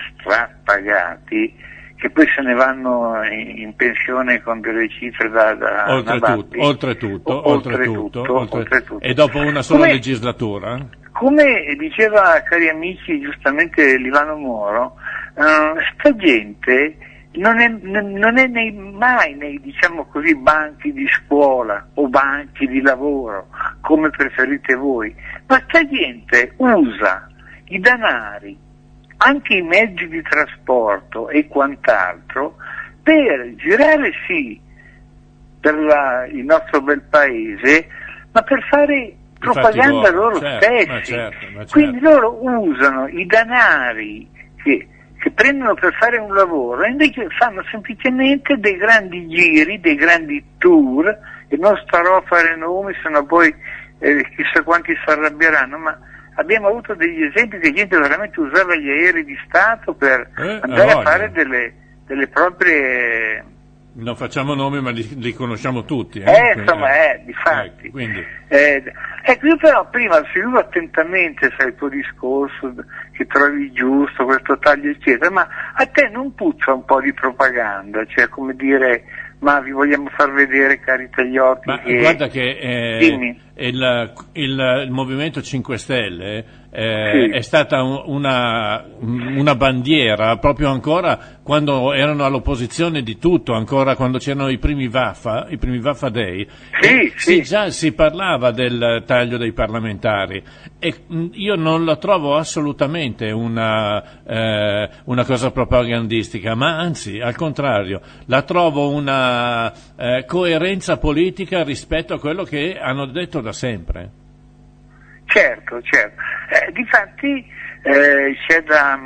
che poi se ne vanno in pensione con delle cifre da oltretutto, e dopo una sola legislatura. Come diceva, cari amici, giustamente Livano Moro, sta gente non è mai nei, diciamo così, banchi di scuola o banchi di lavoro, come preferite voi, ma sta gente usa i denari, anche i mezzi di trasporto e quant'altro, per girare per il nostro bel paese, ma per fare propaganda loro stessi. Ma certo. Quindi loro usano i denari che prendono per fare un lavoro e invece fanno semplicemente dei grandi giri, dei grandi tour, e non starò a fare nomi, sennò poi chissà quanti si arrabbieranno, ma abbiamo avuto degli esempi che gente veramente usava gli aerei di Stato per andare a fare delle proprie... Non facciamo nomi, ma li conosciamo tutti. Difatti. Quindi. Io però prima seguivo attentamente il tuo discorso, che trovi giusto questo taglio eccetera, ma a te non puzza un po' di propaganda? Cioè, come dire, ma vi vogliamo far vedere, cari tagliocchi, ma guarda che il Movimento 5 Stelle è stata una bandiera proprio ancora quando erano all'opposizione di tutto, ancora quando c'erano i primi Vaffa Day. Già si parlava del taglio dei parlamentari, e io non la trovo assolutamente una cosa propagandistica, ma anzi al contrario, la trovo una coerenza politica rispetto a quello che hanno detto da sempre. Certo. Difatti c'è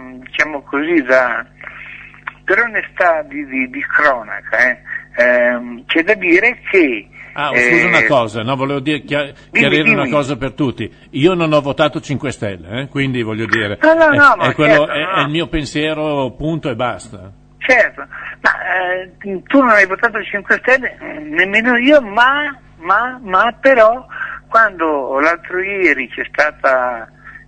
per onestà di cronaca, c'è da dire che... scusa una cosa, volevo chiarire una cosa per tutti. Io non ho votato 5 Stelle, quindi voglio dire, è il mio pensiero, punto e basta. Certo, ma tu non hai votato 5 Stelle, nemmeno io, ma però quando l'altro ieri c'è stata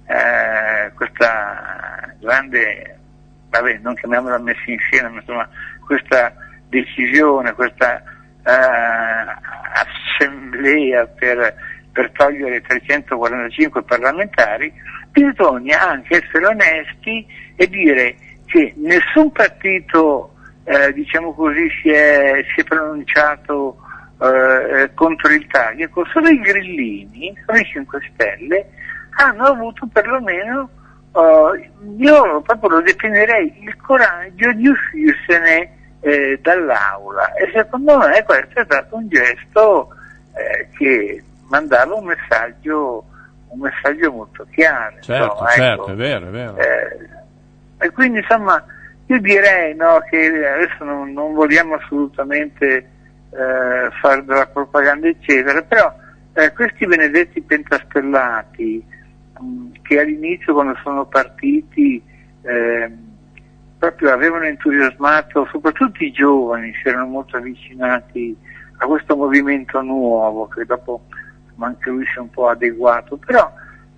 questa grande, non chiamiamola messa insieme, ma insomma questa decisione, questa assemblea per per togliere 345 parlamentari, bisogna anche essere onesti e dire che nessun partito, diciamo così, si è pronunciaado contro il taglia, solo i grillini, solo i 5 Stelle hanno avuto perlomeno, io proprio lo definirei, il coraggio di uscirsene dall'aula, e secondo me questo è stato un gesto che mandava un messaggio molto chiaro. Certo, no? certo, è vero. E quindi insomma io direi, no, che adesso non vogliamo assolutamente fare della propaganda eccetera, però questi benedetti pentastellati che all'inizio, quando sono partiti, proprio avevano entusiasmato soprattutto i giovani, si erano molto avvicinati a questo movimento nuovo, che dopo anche lui si è un po' adeguato, però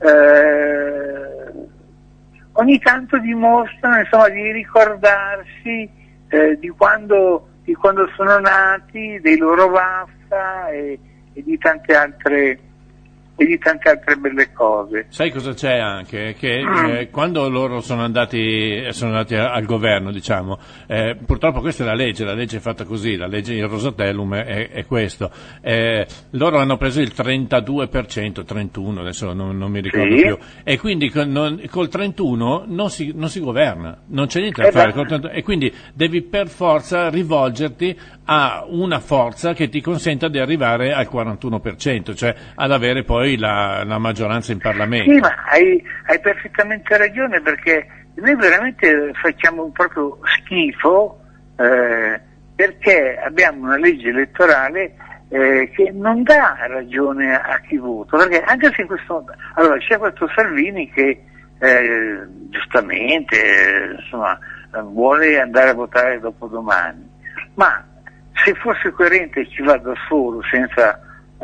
ogni tanto dimostrano, insomma, di ricordarsi di quando sono nati, dei loro vaffa e di tante altre belle cose. Sai cosa c'è anche? Che quando loro sono andati al governo, diciamo, purtroppo questa è la legge è fatta così, la legge in Rosatellum è questo. Loro hanno preso il 32%, 31%, adesso non mi ricordo più, e quindi col 31% non si governa, non c'è niente da fare, e quindi devi per forza rivolgerti a una forza che ti consenta di arrivare al 41%, cioè ad avere poi la maggioranza in Parlamento. Sì, ma hai perfettamente ragione, perché noi veramente facciamo proprio schifo perché abbiamo una legge elettorale che non dà ragione a chi vota, perché anche se allora c'è questo Salvini che giustamente insomma vuole andare a votare dopodomani, ma se fosse coerente ci va da solo senza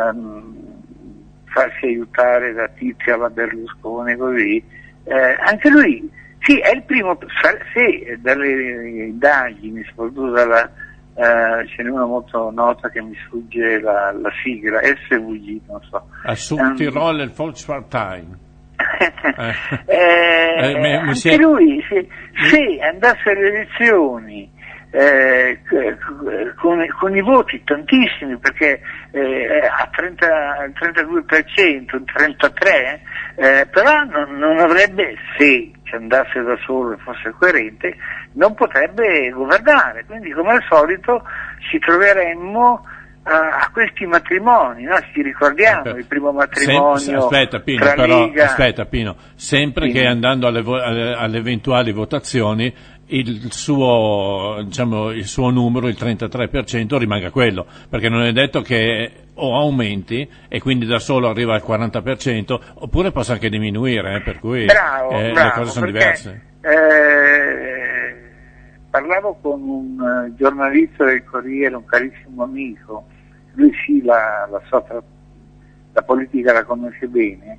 farsi aiutare da Tizia alla Berlusconi, così, anche lui, sì, è il primo, se dalle indagini, soprattutto ce n'è una molto nota che mi sfugge la sigla, SVG, non so. A Südtiroler Volkspartei. Anche lui, se andasse alle elezioni con i voti tantissimi, perché a 32%, 33%, però non avrebbe, se ci andasse da solo e fosse coerente, non potrebbe governare, quindi come al solito ci troveremmo a questi matrimoni, no? Ci ricordiamo il primo matrimonio aspetta Pino, sempre che andando alle eventuali votazioni il suo numero, il 33%, rimanga quello, perché non è detto che o aumenti e quindi da solo arriva al 40%, oppure possa anche diminuire, per cui le cose sono diverse. Parlavo con un giornalista del Corriere, un carissimo amico, lui sì, la politica la conosce bene,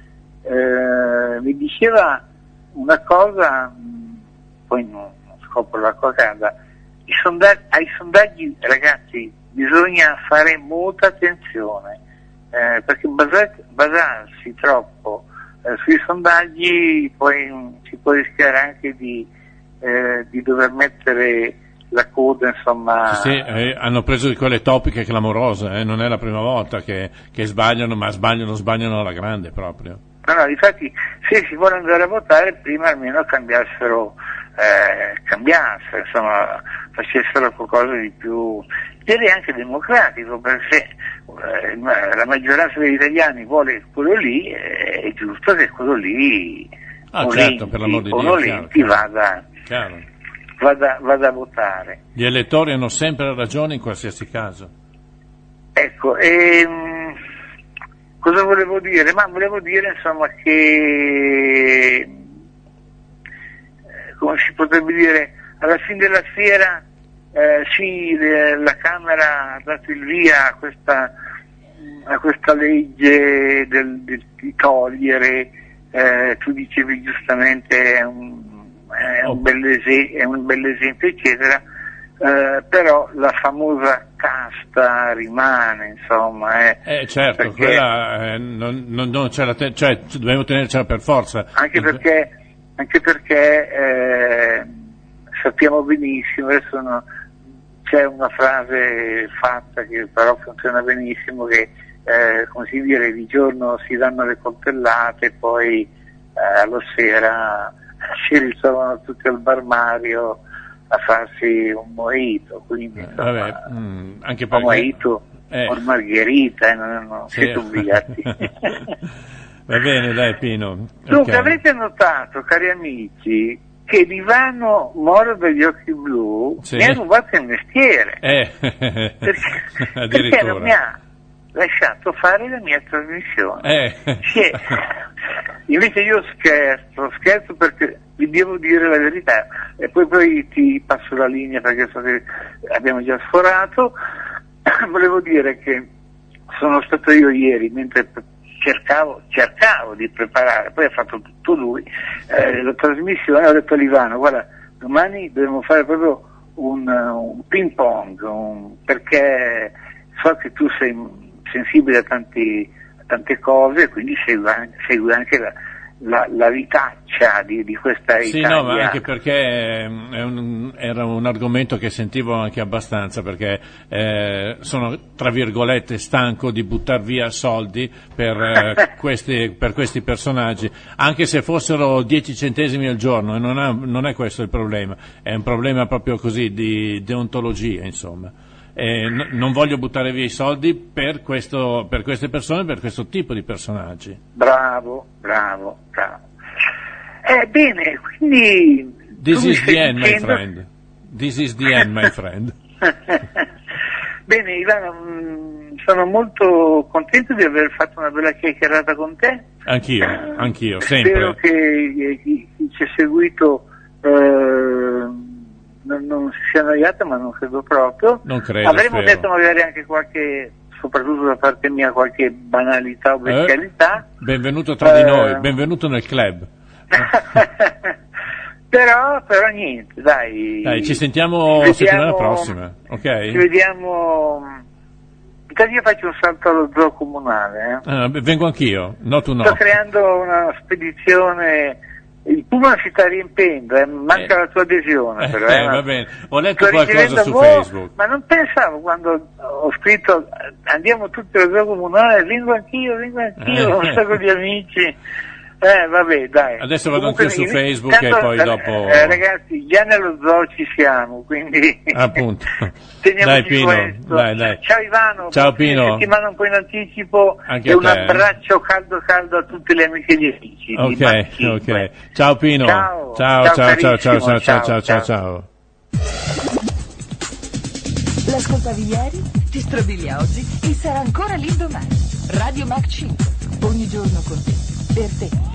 mi diceva una cosa, poi non scopro la cosa, ai sondaggi, ragazzi, bisogna fare molta attenzione, perché basarsi troppo sui sondaggi poi si può rischiare anche di dover mettere la coda, insomma. Sì, hanno preso di quelle topiche clamorose, non è la prima volta che sbagliano, ma sbagliano alla grande proprio. No, infatti se si vuole andare a votare prima almeno cambiassero, insomma, facessero qualcosa di più, direi anche democratico, perché la maggioranza degli italiani vuole quello lì, è giusto che quello lì certo, per l'amor di Dio, vada a votare. Gli elettori hanno sempre ragione in qualsiasi caso. Ecco, cosa volevo dire? Ma volevo dire, insomma, che come si potrebbe dire, alla fine della fiera sì, la Camera ha dato il via a questa legge di togliere, tu dicevi giustamente è un bel esempio, eccetera, però la famosa casta rimane, insomma. Certo, perché, quella non ce la cioè dobbiamo tenercela per forza. Anche perché sappiamo benissimo, adesso c'è una frase fatta che però funziona benissimo, che come si dire, di giorno si danno le coltellate, poi alla sera si ritrovano tutti al bar Mario a farsi un mojito, quindi insomma, anche perché un mojito o margherita, non siete obbligati. Va bene, dai Pino. Dunque, avrete notato, cari amici, che l'Ivano Moro degli occhi blu mi ha rubato il mestiere, perché non mi ha lasciato fare la mia trasmissione. Invece io scherzo perché vi devo dire la verità, e poi ti passo la linea perché so che abbiamo già sforato. Volevo dire che sono stato io ieri, mentre cercavo di preparare, poi ha fatto tutto lui, la trasmissione, ho detto a Livano, guarda, domani dobbiamo fare proprio un ping pong, perché so che tu sei sensibile a tante cose, quindi segui anche la vitaccia di questa Italia. Sì, no, ma anche perché era un argomento che sentivo anche abbastanza, perché sono, tra virgolette, stanco di buttar via soldi per questi personaggi, anche se fossero 10 centesimi al giorno, e non è questo il problema, è un problema proprio così di deontologia, insomma. Non voglio buttare via i soldi per queste persone, per questo tipo di personaggi. Bravo. Bene, quindi... This is the end, my friend. This is the end, my friend. Bene, Ivano, sono molto contento di aver fatto una bella chiacchierata con te. Anch'io, sempre. Spero che chi ci ha seguito non si sia annoiato, ma non credo proprio. Non credo. Avremmo detto magari anche qualche, soprattutto da parte mia, qualche banalità o bestialità. Benvenuto tra di noi, benvenuto nel club. però niente, dai, ci sentiamo settimana prossima, ok? Ci vediamo. Intanto io faccio un salto allo zoo comunale. Vengo anch'io, no tu no. Sto creando una spedizione. Il Puma si sta riempendo, manca la tua adesione però. Va bene, ho letto qualcosa su Facebook. Ma non pensavo, quando ho scritto andiamo tutti allo zoo comunale, vengo anch'io, un sacco di amici. Vabbè, dai. Adesso vado anche su Facebook e poi dopo... ragazzi, già nello zoo ci siamo, quindi... Appunto. Dai Pino, dai. Ciao Ivano. Ciao Pino. Settimana un po' in anticipo anche e un abbraccio caldo a tutte le amiche e gli amici. Ok. Ciao Pino. Ciao. L'ascoltavi ieri, ti strabilia oggi e sarà ancora lì domani. Radio Mac 5, ogni giorno con te, per te.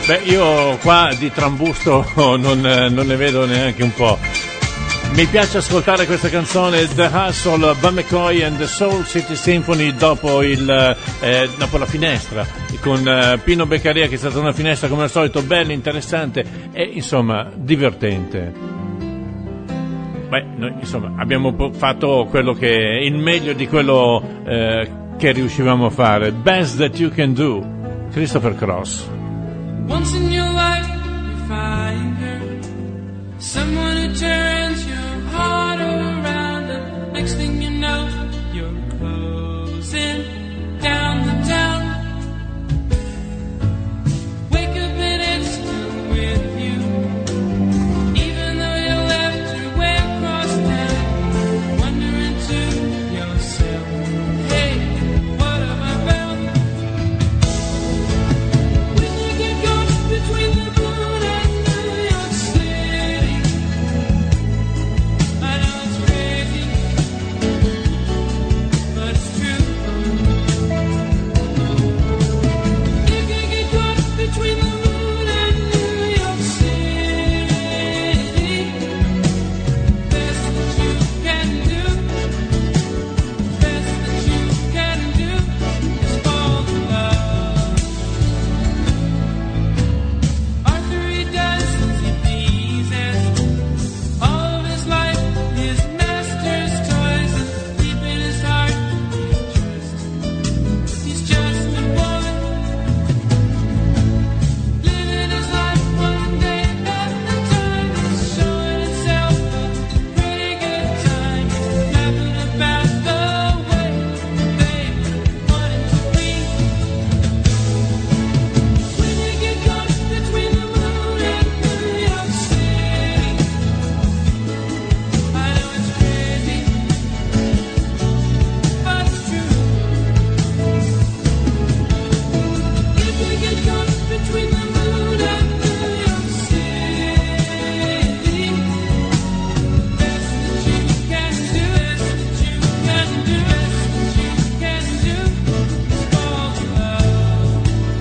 Beh, io qua di trambusto non ne vedo neanche un po'. Mi piace ascoltare questa canzone, The Hustle, Bam McCoy and the Soul City Symphony, dopo la finestra, con Pino Beccaria, che è stata una finestra come al solito bella, interessante e insomma divertente. Beh, noi insomma abbiamo fatto quello che il meglio di quello che riuscivamo a fare. Best That You Can Do, Christopher Cross. Once in your life you find her, someone who turns your heart around, and next thing you know you're closing down the town. Wake up and it's still with you, even though you left her way across town. Wondering to yourself, hey, what have I found? When you get caught between the moon and New York City, I know it's crazy, but it's true. You can get caught between the moon and New York City. Best that you can do, best that you can do is fall in love. Arthur, he does as he pleases. All of his life, his master's toys, and deep in his heart, he's just a boy, living his life one day at a time. He's showing himself a pretty good time, laughing about the way they want him to be. When you get caught between the moon and New York City, I know it's crazy, but it's true. If you get caught between the moon and New York City, best that you can do, best that you can do, best that you can do is fall in love.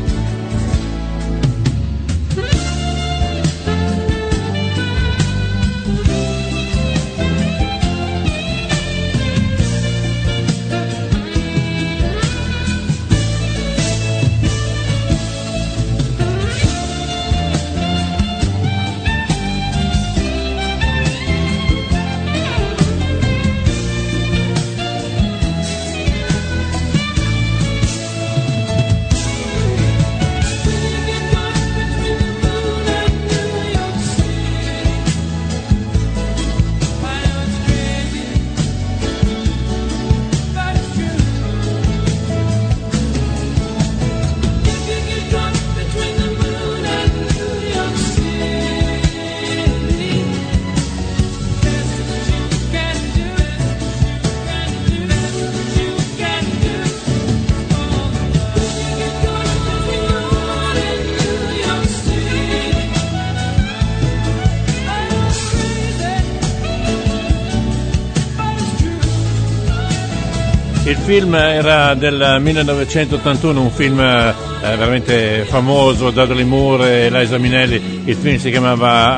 Il film era del 1981, un film veramente famoso, Dudley Moore e Liza Minnelli. Il film si chiamava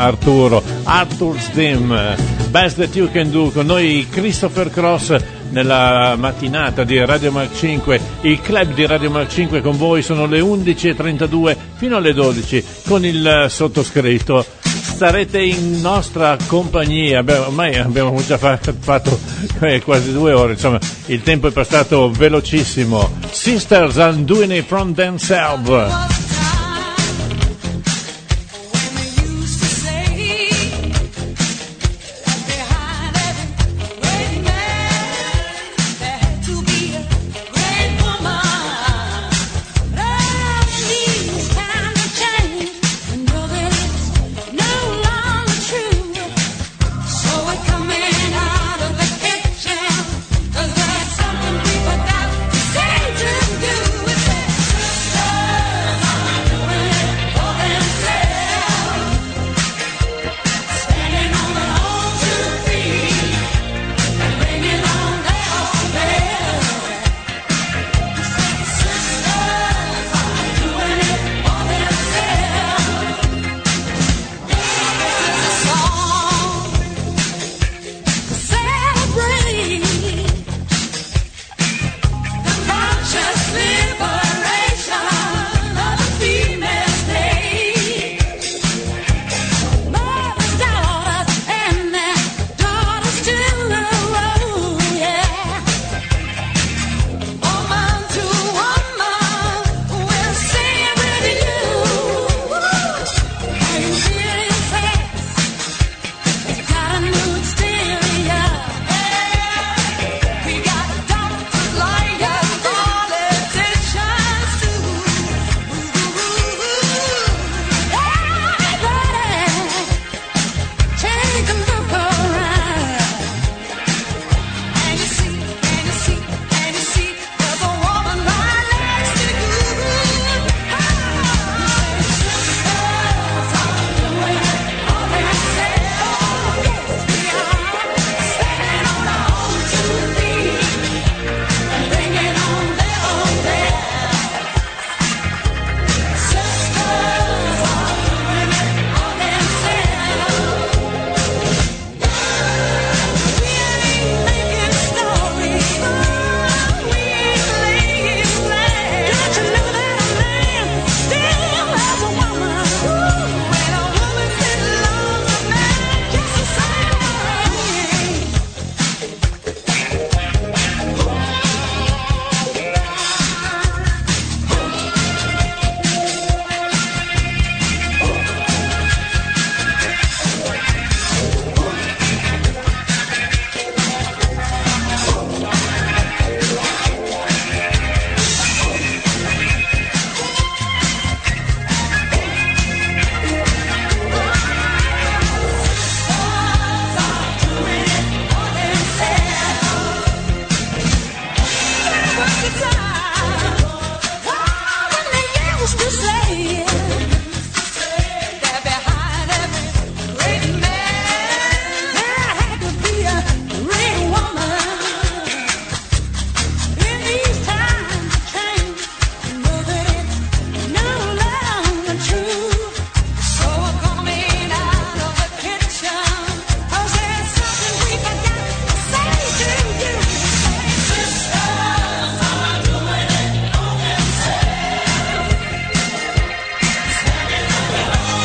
Arthur's Theme. Best That You Can Do, con noi Christopher Cross nella mattinata di Radio Mark 5. Il club di Radio Mark 5 con voi, sono le 11:32 fino alle 12 con il sottoscritto. Starete in nostra compagnia. Beh, ormai abbiamo già fatto quasi 2 ore, insomma il tempo è passato velocissimo. Sisters Undoing It From Themselves. Something people got to say to do with it.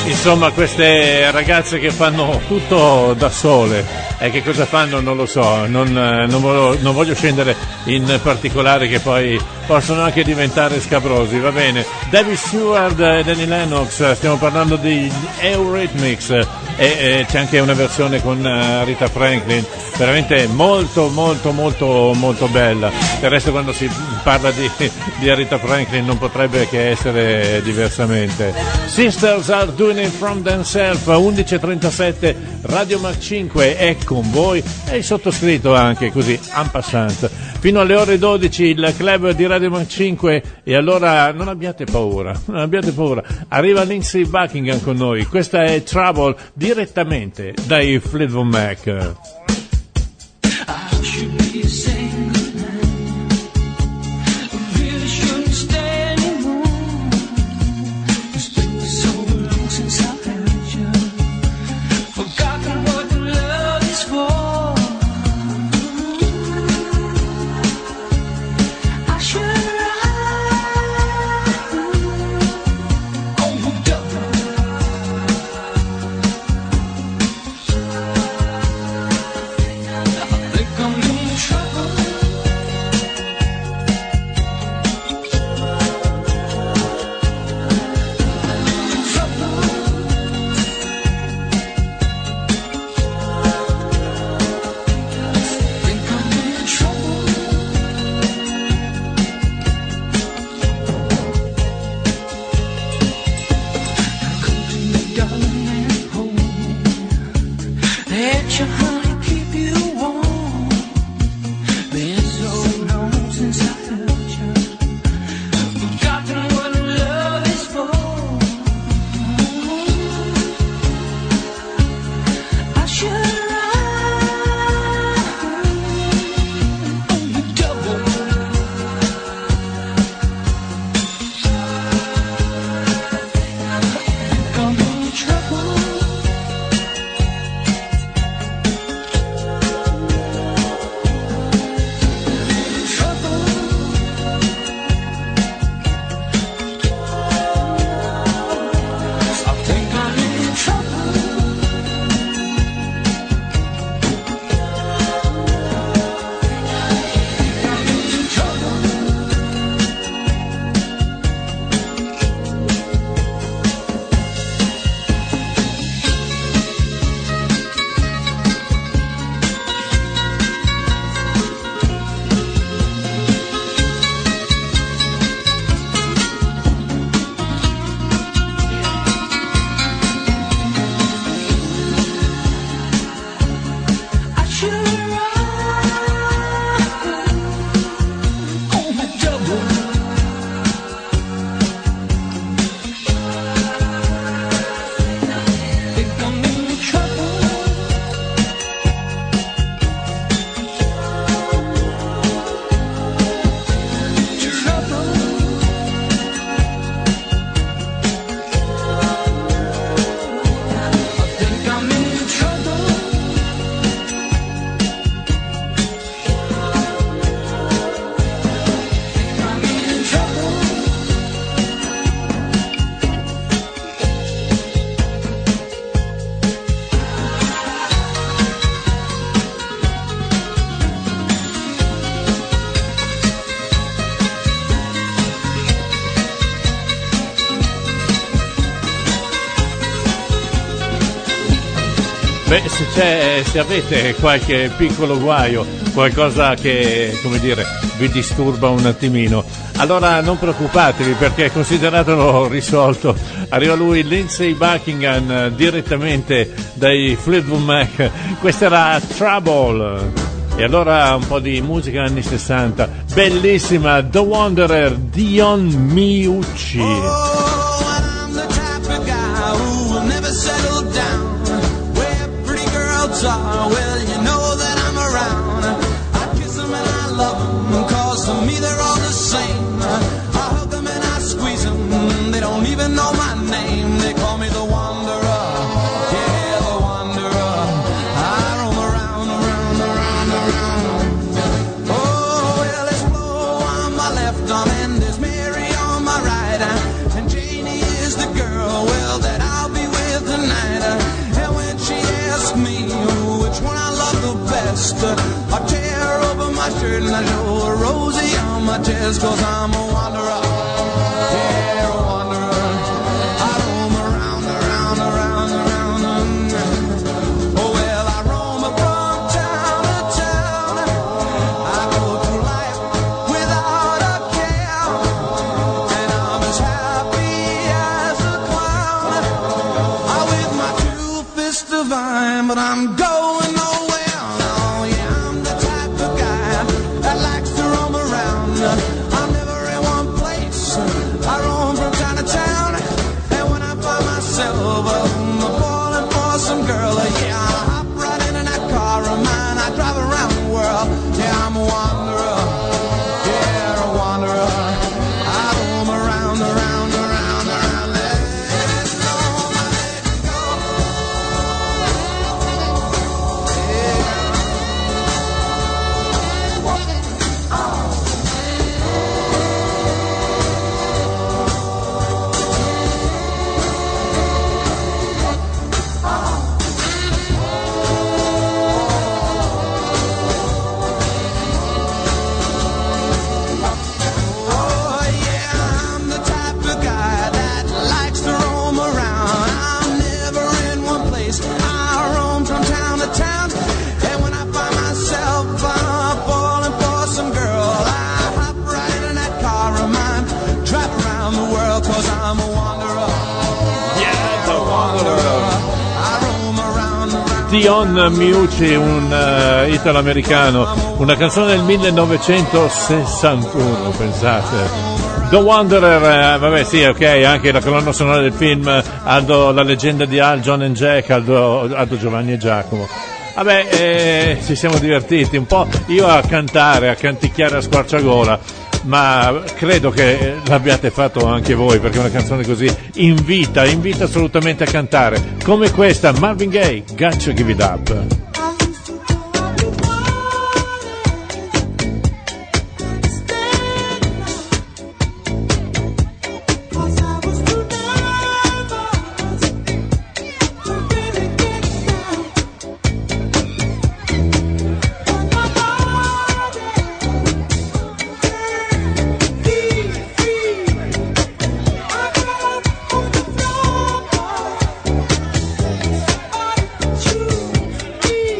Insomma, queste ragazze che fanno tutto da sole, e che cosa fanno non lo so, non voglio scendere in particolari che poi possono anche diventare scabrosi, va bene. David Stewart e Danny Lennox, stiamo parlando di Eurythmics, e c'è anche una versione con Rita Franklin, veramente molto molto molto molto bella. Del resto, quando si parla di Rita Franklin non potrebbe che essere diversamente. Sisters Are Doing It From Themselves, 11:37, Radio Mac 5 è con voi, e il sottoscritto anche, così en passant, fino alle ore 12 il club di Radio Mac 5. E allora non abbiate paura, arriva Lindsey Buckingham con noi, questa è Trouble, direttamente dai Fleetwood Mac. Beh, se avete qualche piccolo guaio, qualcosa che, come dire, vi disturba un attimino, allora non preoccupatevi, perché consideratelo risolto. Arriva lui, Lindsey Buckingham, direttamente dai Fleetwood Mac. Questa era Trouble. E allora un po' di musica anni 60, bellissima, The Wanderer, Dion Miucci. Well, you know that I'm around. I kiss them and I love them, 'cause to me they're all the same. I hug them and I squeeze them, they don't even know my name. They call me the Wanderer, yeah, the Wanderer. I roam around, around, around, around. Oh, well, there's Flo on my left arm and there's Mary on my right. And Janie is the girl, well, that I'll be with skirt and I show a rosy on my chest, 'cause I'm a wanderer. Yeah, a wanderer. I roam around, around, around, around. Oh, well, I roam from town to town. I go through life without a care, and I'm as happy as a clown. I with my two fists divine, but I'm going nowhere. No, yeah, I'm the type of guy that likes to roam around. I'm never in one place. I roam from town to town, and when I find myself falling for some girl, yeah, I hop right in that car of mine. I drive around the world. Yeah, I'm a wanderer. Yeah, a wanderer. I roam around, around, around, around. Let it go, let it go. Oh, yeah, I'm the type of guy that likes to roam around. I'm never in one place. I roam from town to town, and when I find myself falling for some girl, I hop right in that car of mine, drive around the world, 'cause I'm a wanderer. Yeah, the wanderer. I roam around, around. Dion Miucci, un italo-americano, una canzone del 1961, pensate. The Wanderer, vabbè sì, ok, anche la colonna sonora del film Aldo, la leggenda di Al, John and Jack, Aldo Giovanni e Giacomo. Vabbè, ci siamo divertiti un po', io a cantare, a canticchiare a squarciagola, ma credo che l'abbiate fatto anche voi, perché una canzone così invita assolutamente a cantare, come questa, Marvin Gaye, Gotcha Give It Up. Choose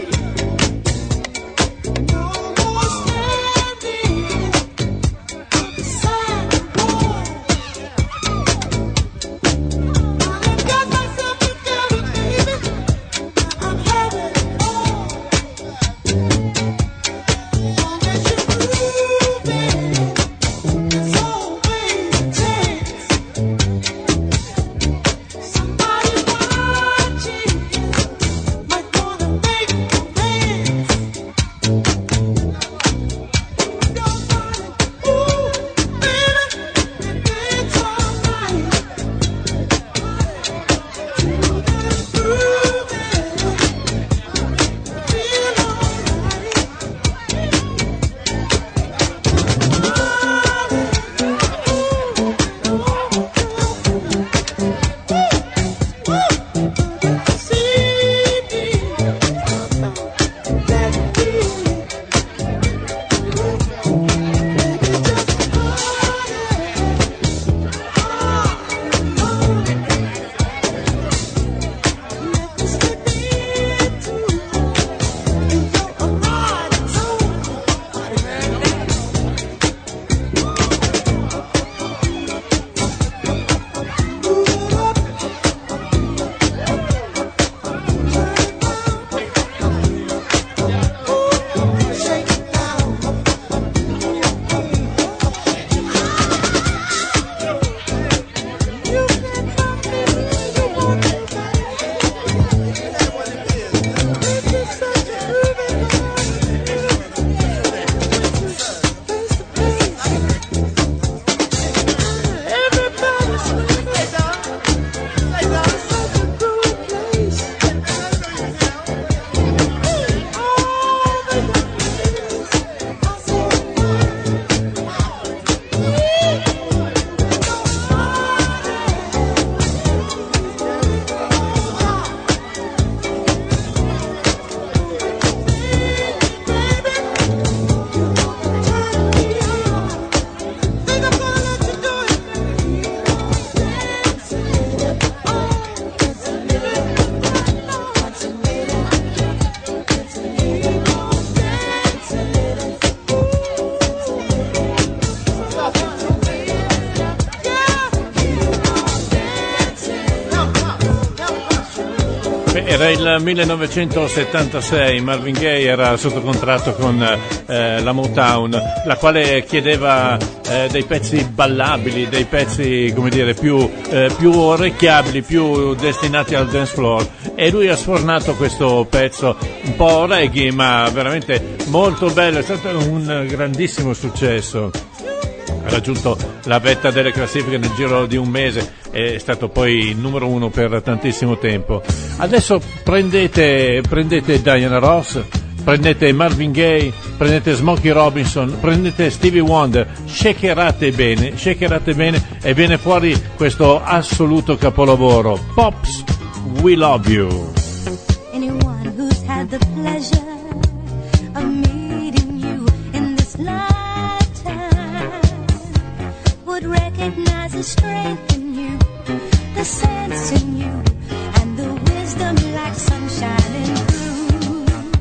Era il 1976, Marvin Gaye era sotto contratto con la Motown, la quale chiedeva dei pezzi ballabili, dei pezzi, come dire, più orecchiabili, più destinati al dance floor, e lui ha sfornato questo pezzo un po' reggae ma veramente molto bello, è stato un grandissimo successo. Ha raggiunto la vetta delle classifiche nel giro di un mese, è stato poi il numero 1 per tantissimo tempo. Adesso prendete Diana Ross, prendete Marvin Gaye, prendete Smokey Robinson, prendete Stevie Wonder, shakerate bene e viene fuori questo assoluto capolavoro, Pops, We Love You. Anyone who's had the pleasure of meeting you in this lifetime would recognize the strength in you, the sense in you, and the wisdom like sun shining through.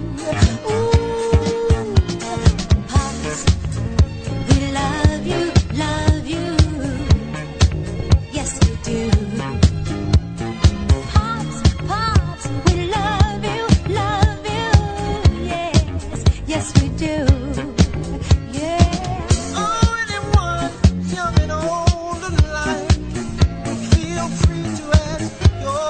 Ooh, Pops, we love you, yes we do. Pops, we love you, yes we do. Young and old alike, feel free to ask your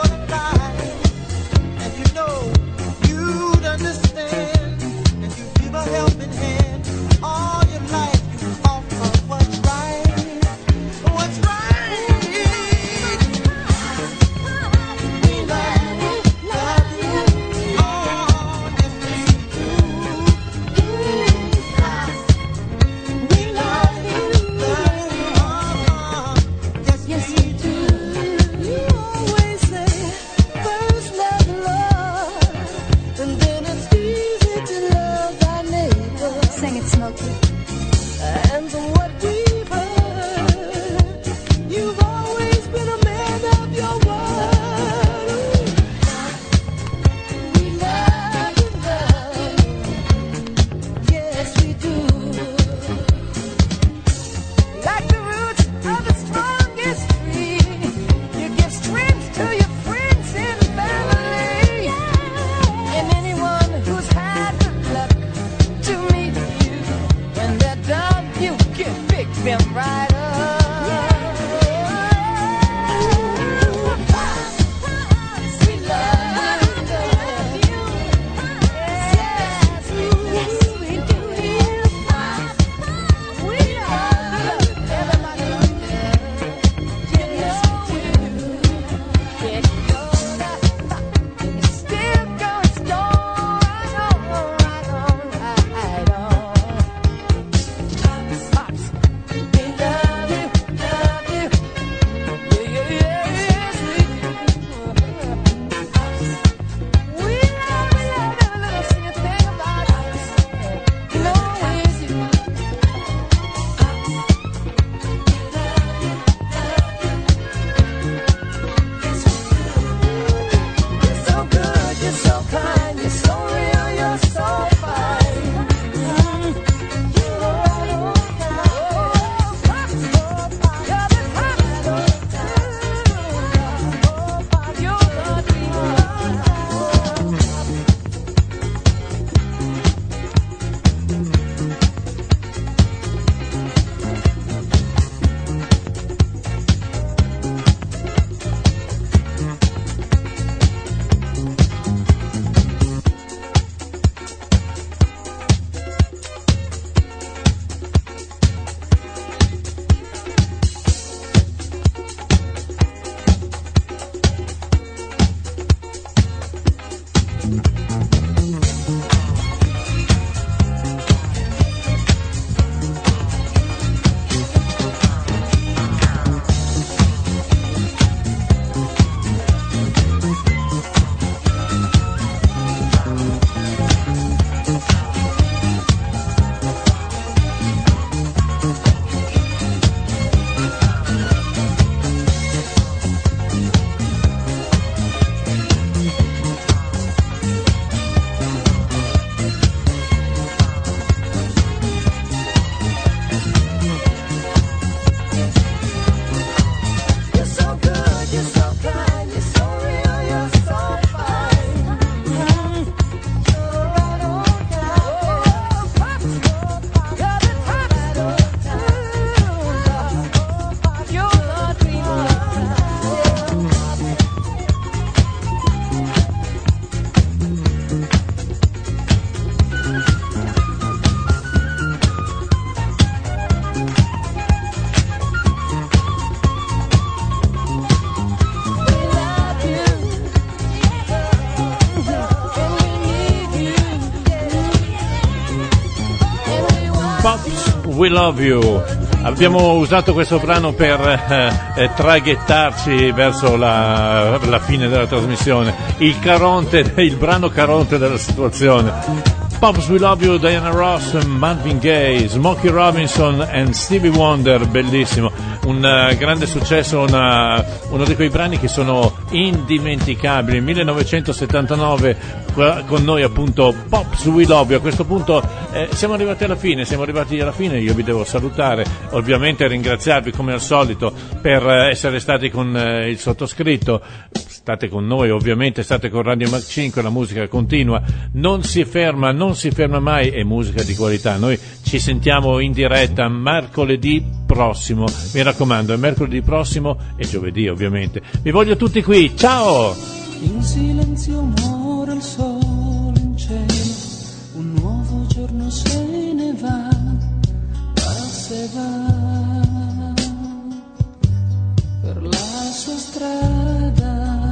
We Love You. Abbiamo usato questo brano per traghettarci verso la fine della trasmissione, il brano caronte della situazione. Pops We Love You, Diana Ross, Marvin Gaye, Smokey Robinson e Stevie Wonder, bellissimo, un grande successo, uno di quei brani che sono indimenticabili. 1979 con noi appunto Pops We Love You. A questo punto siamo arrivati alla fine, io vi devo salutare, ovviamente ringraziarvi come al solito per essere stati con il sottoscritto. State con noi, ovviamente state con Radio Mac 5, la musica continua, non si ferma mai, è musica di qualità. Noi ci sentiamo in diretta mercoledì prossimo, mi raccomando, è mercoledì prossimo e giovedì ovviamente. Vi voglio tutti qui, ciao! In silenzio muore il sole in cielo, un nuovo giorno se ne va, se va per la sua strada.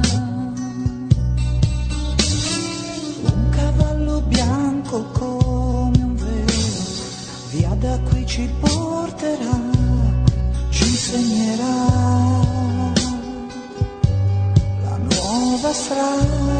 Bianco come un velo, via da qui ci porterà, ci insegnerà la nuova strada.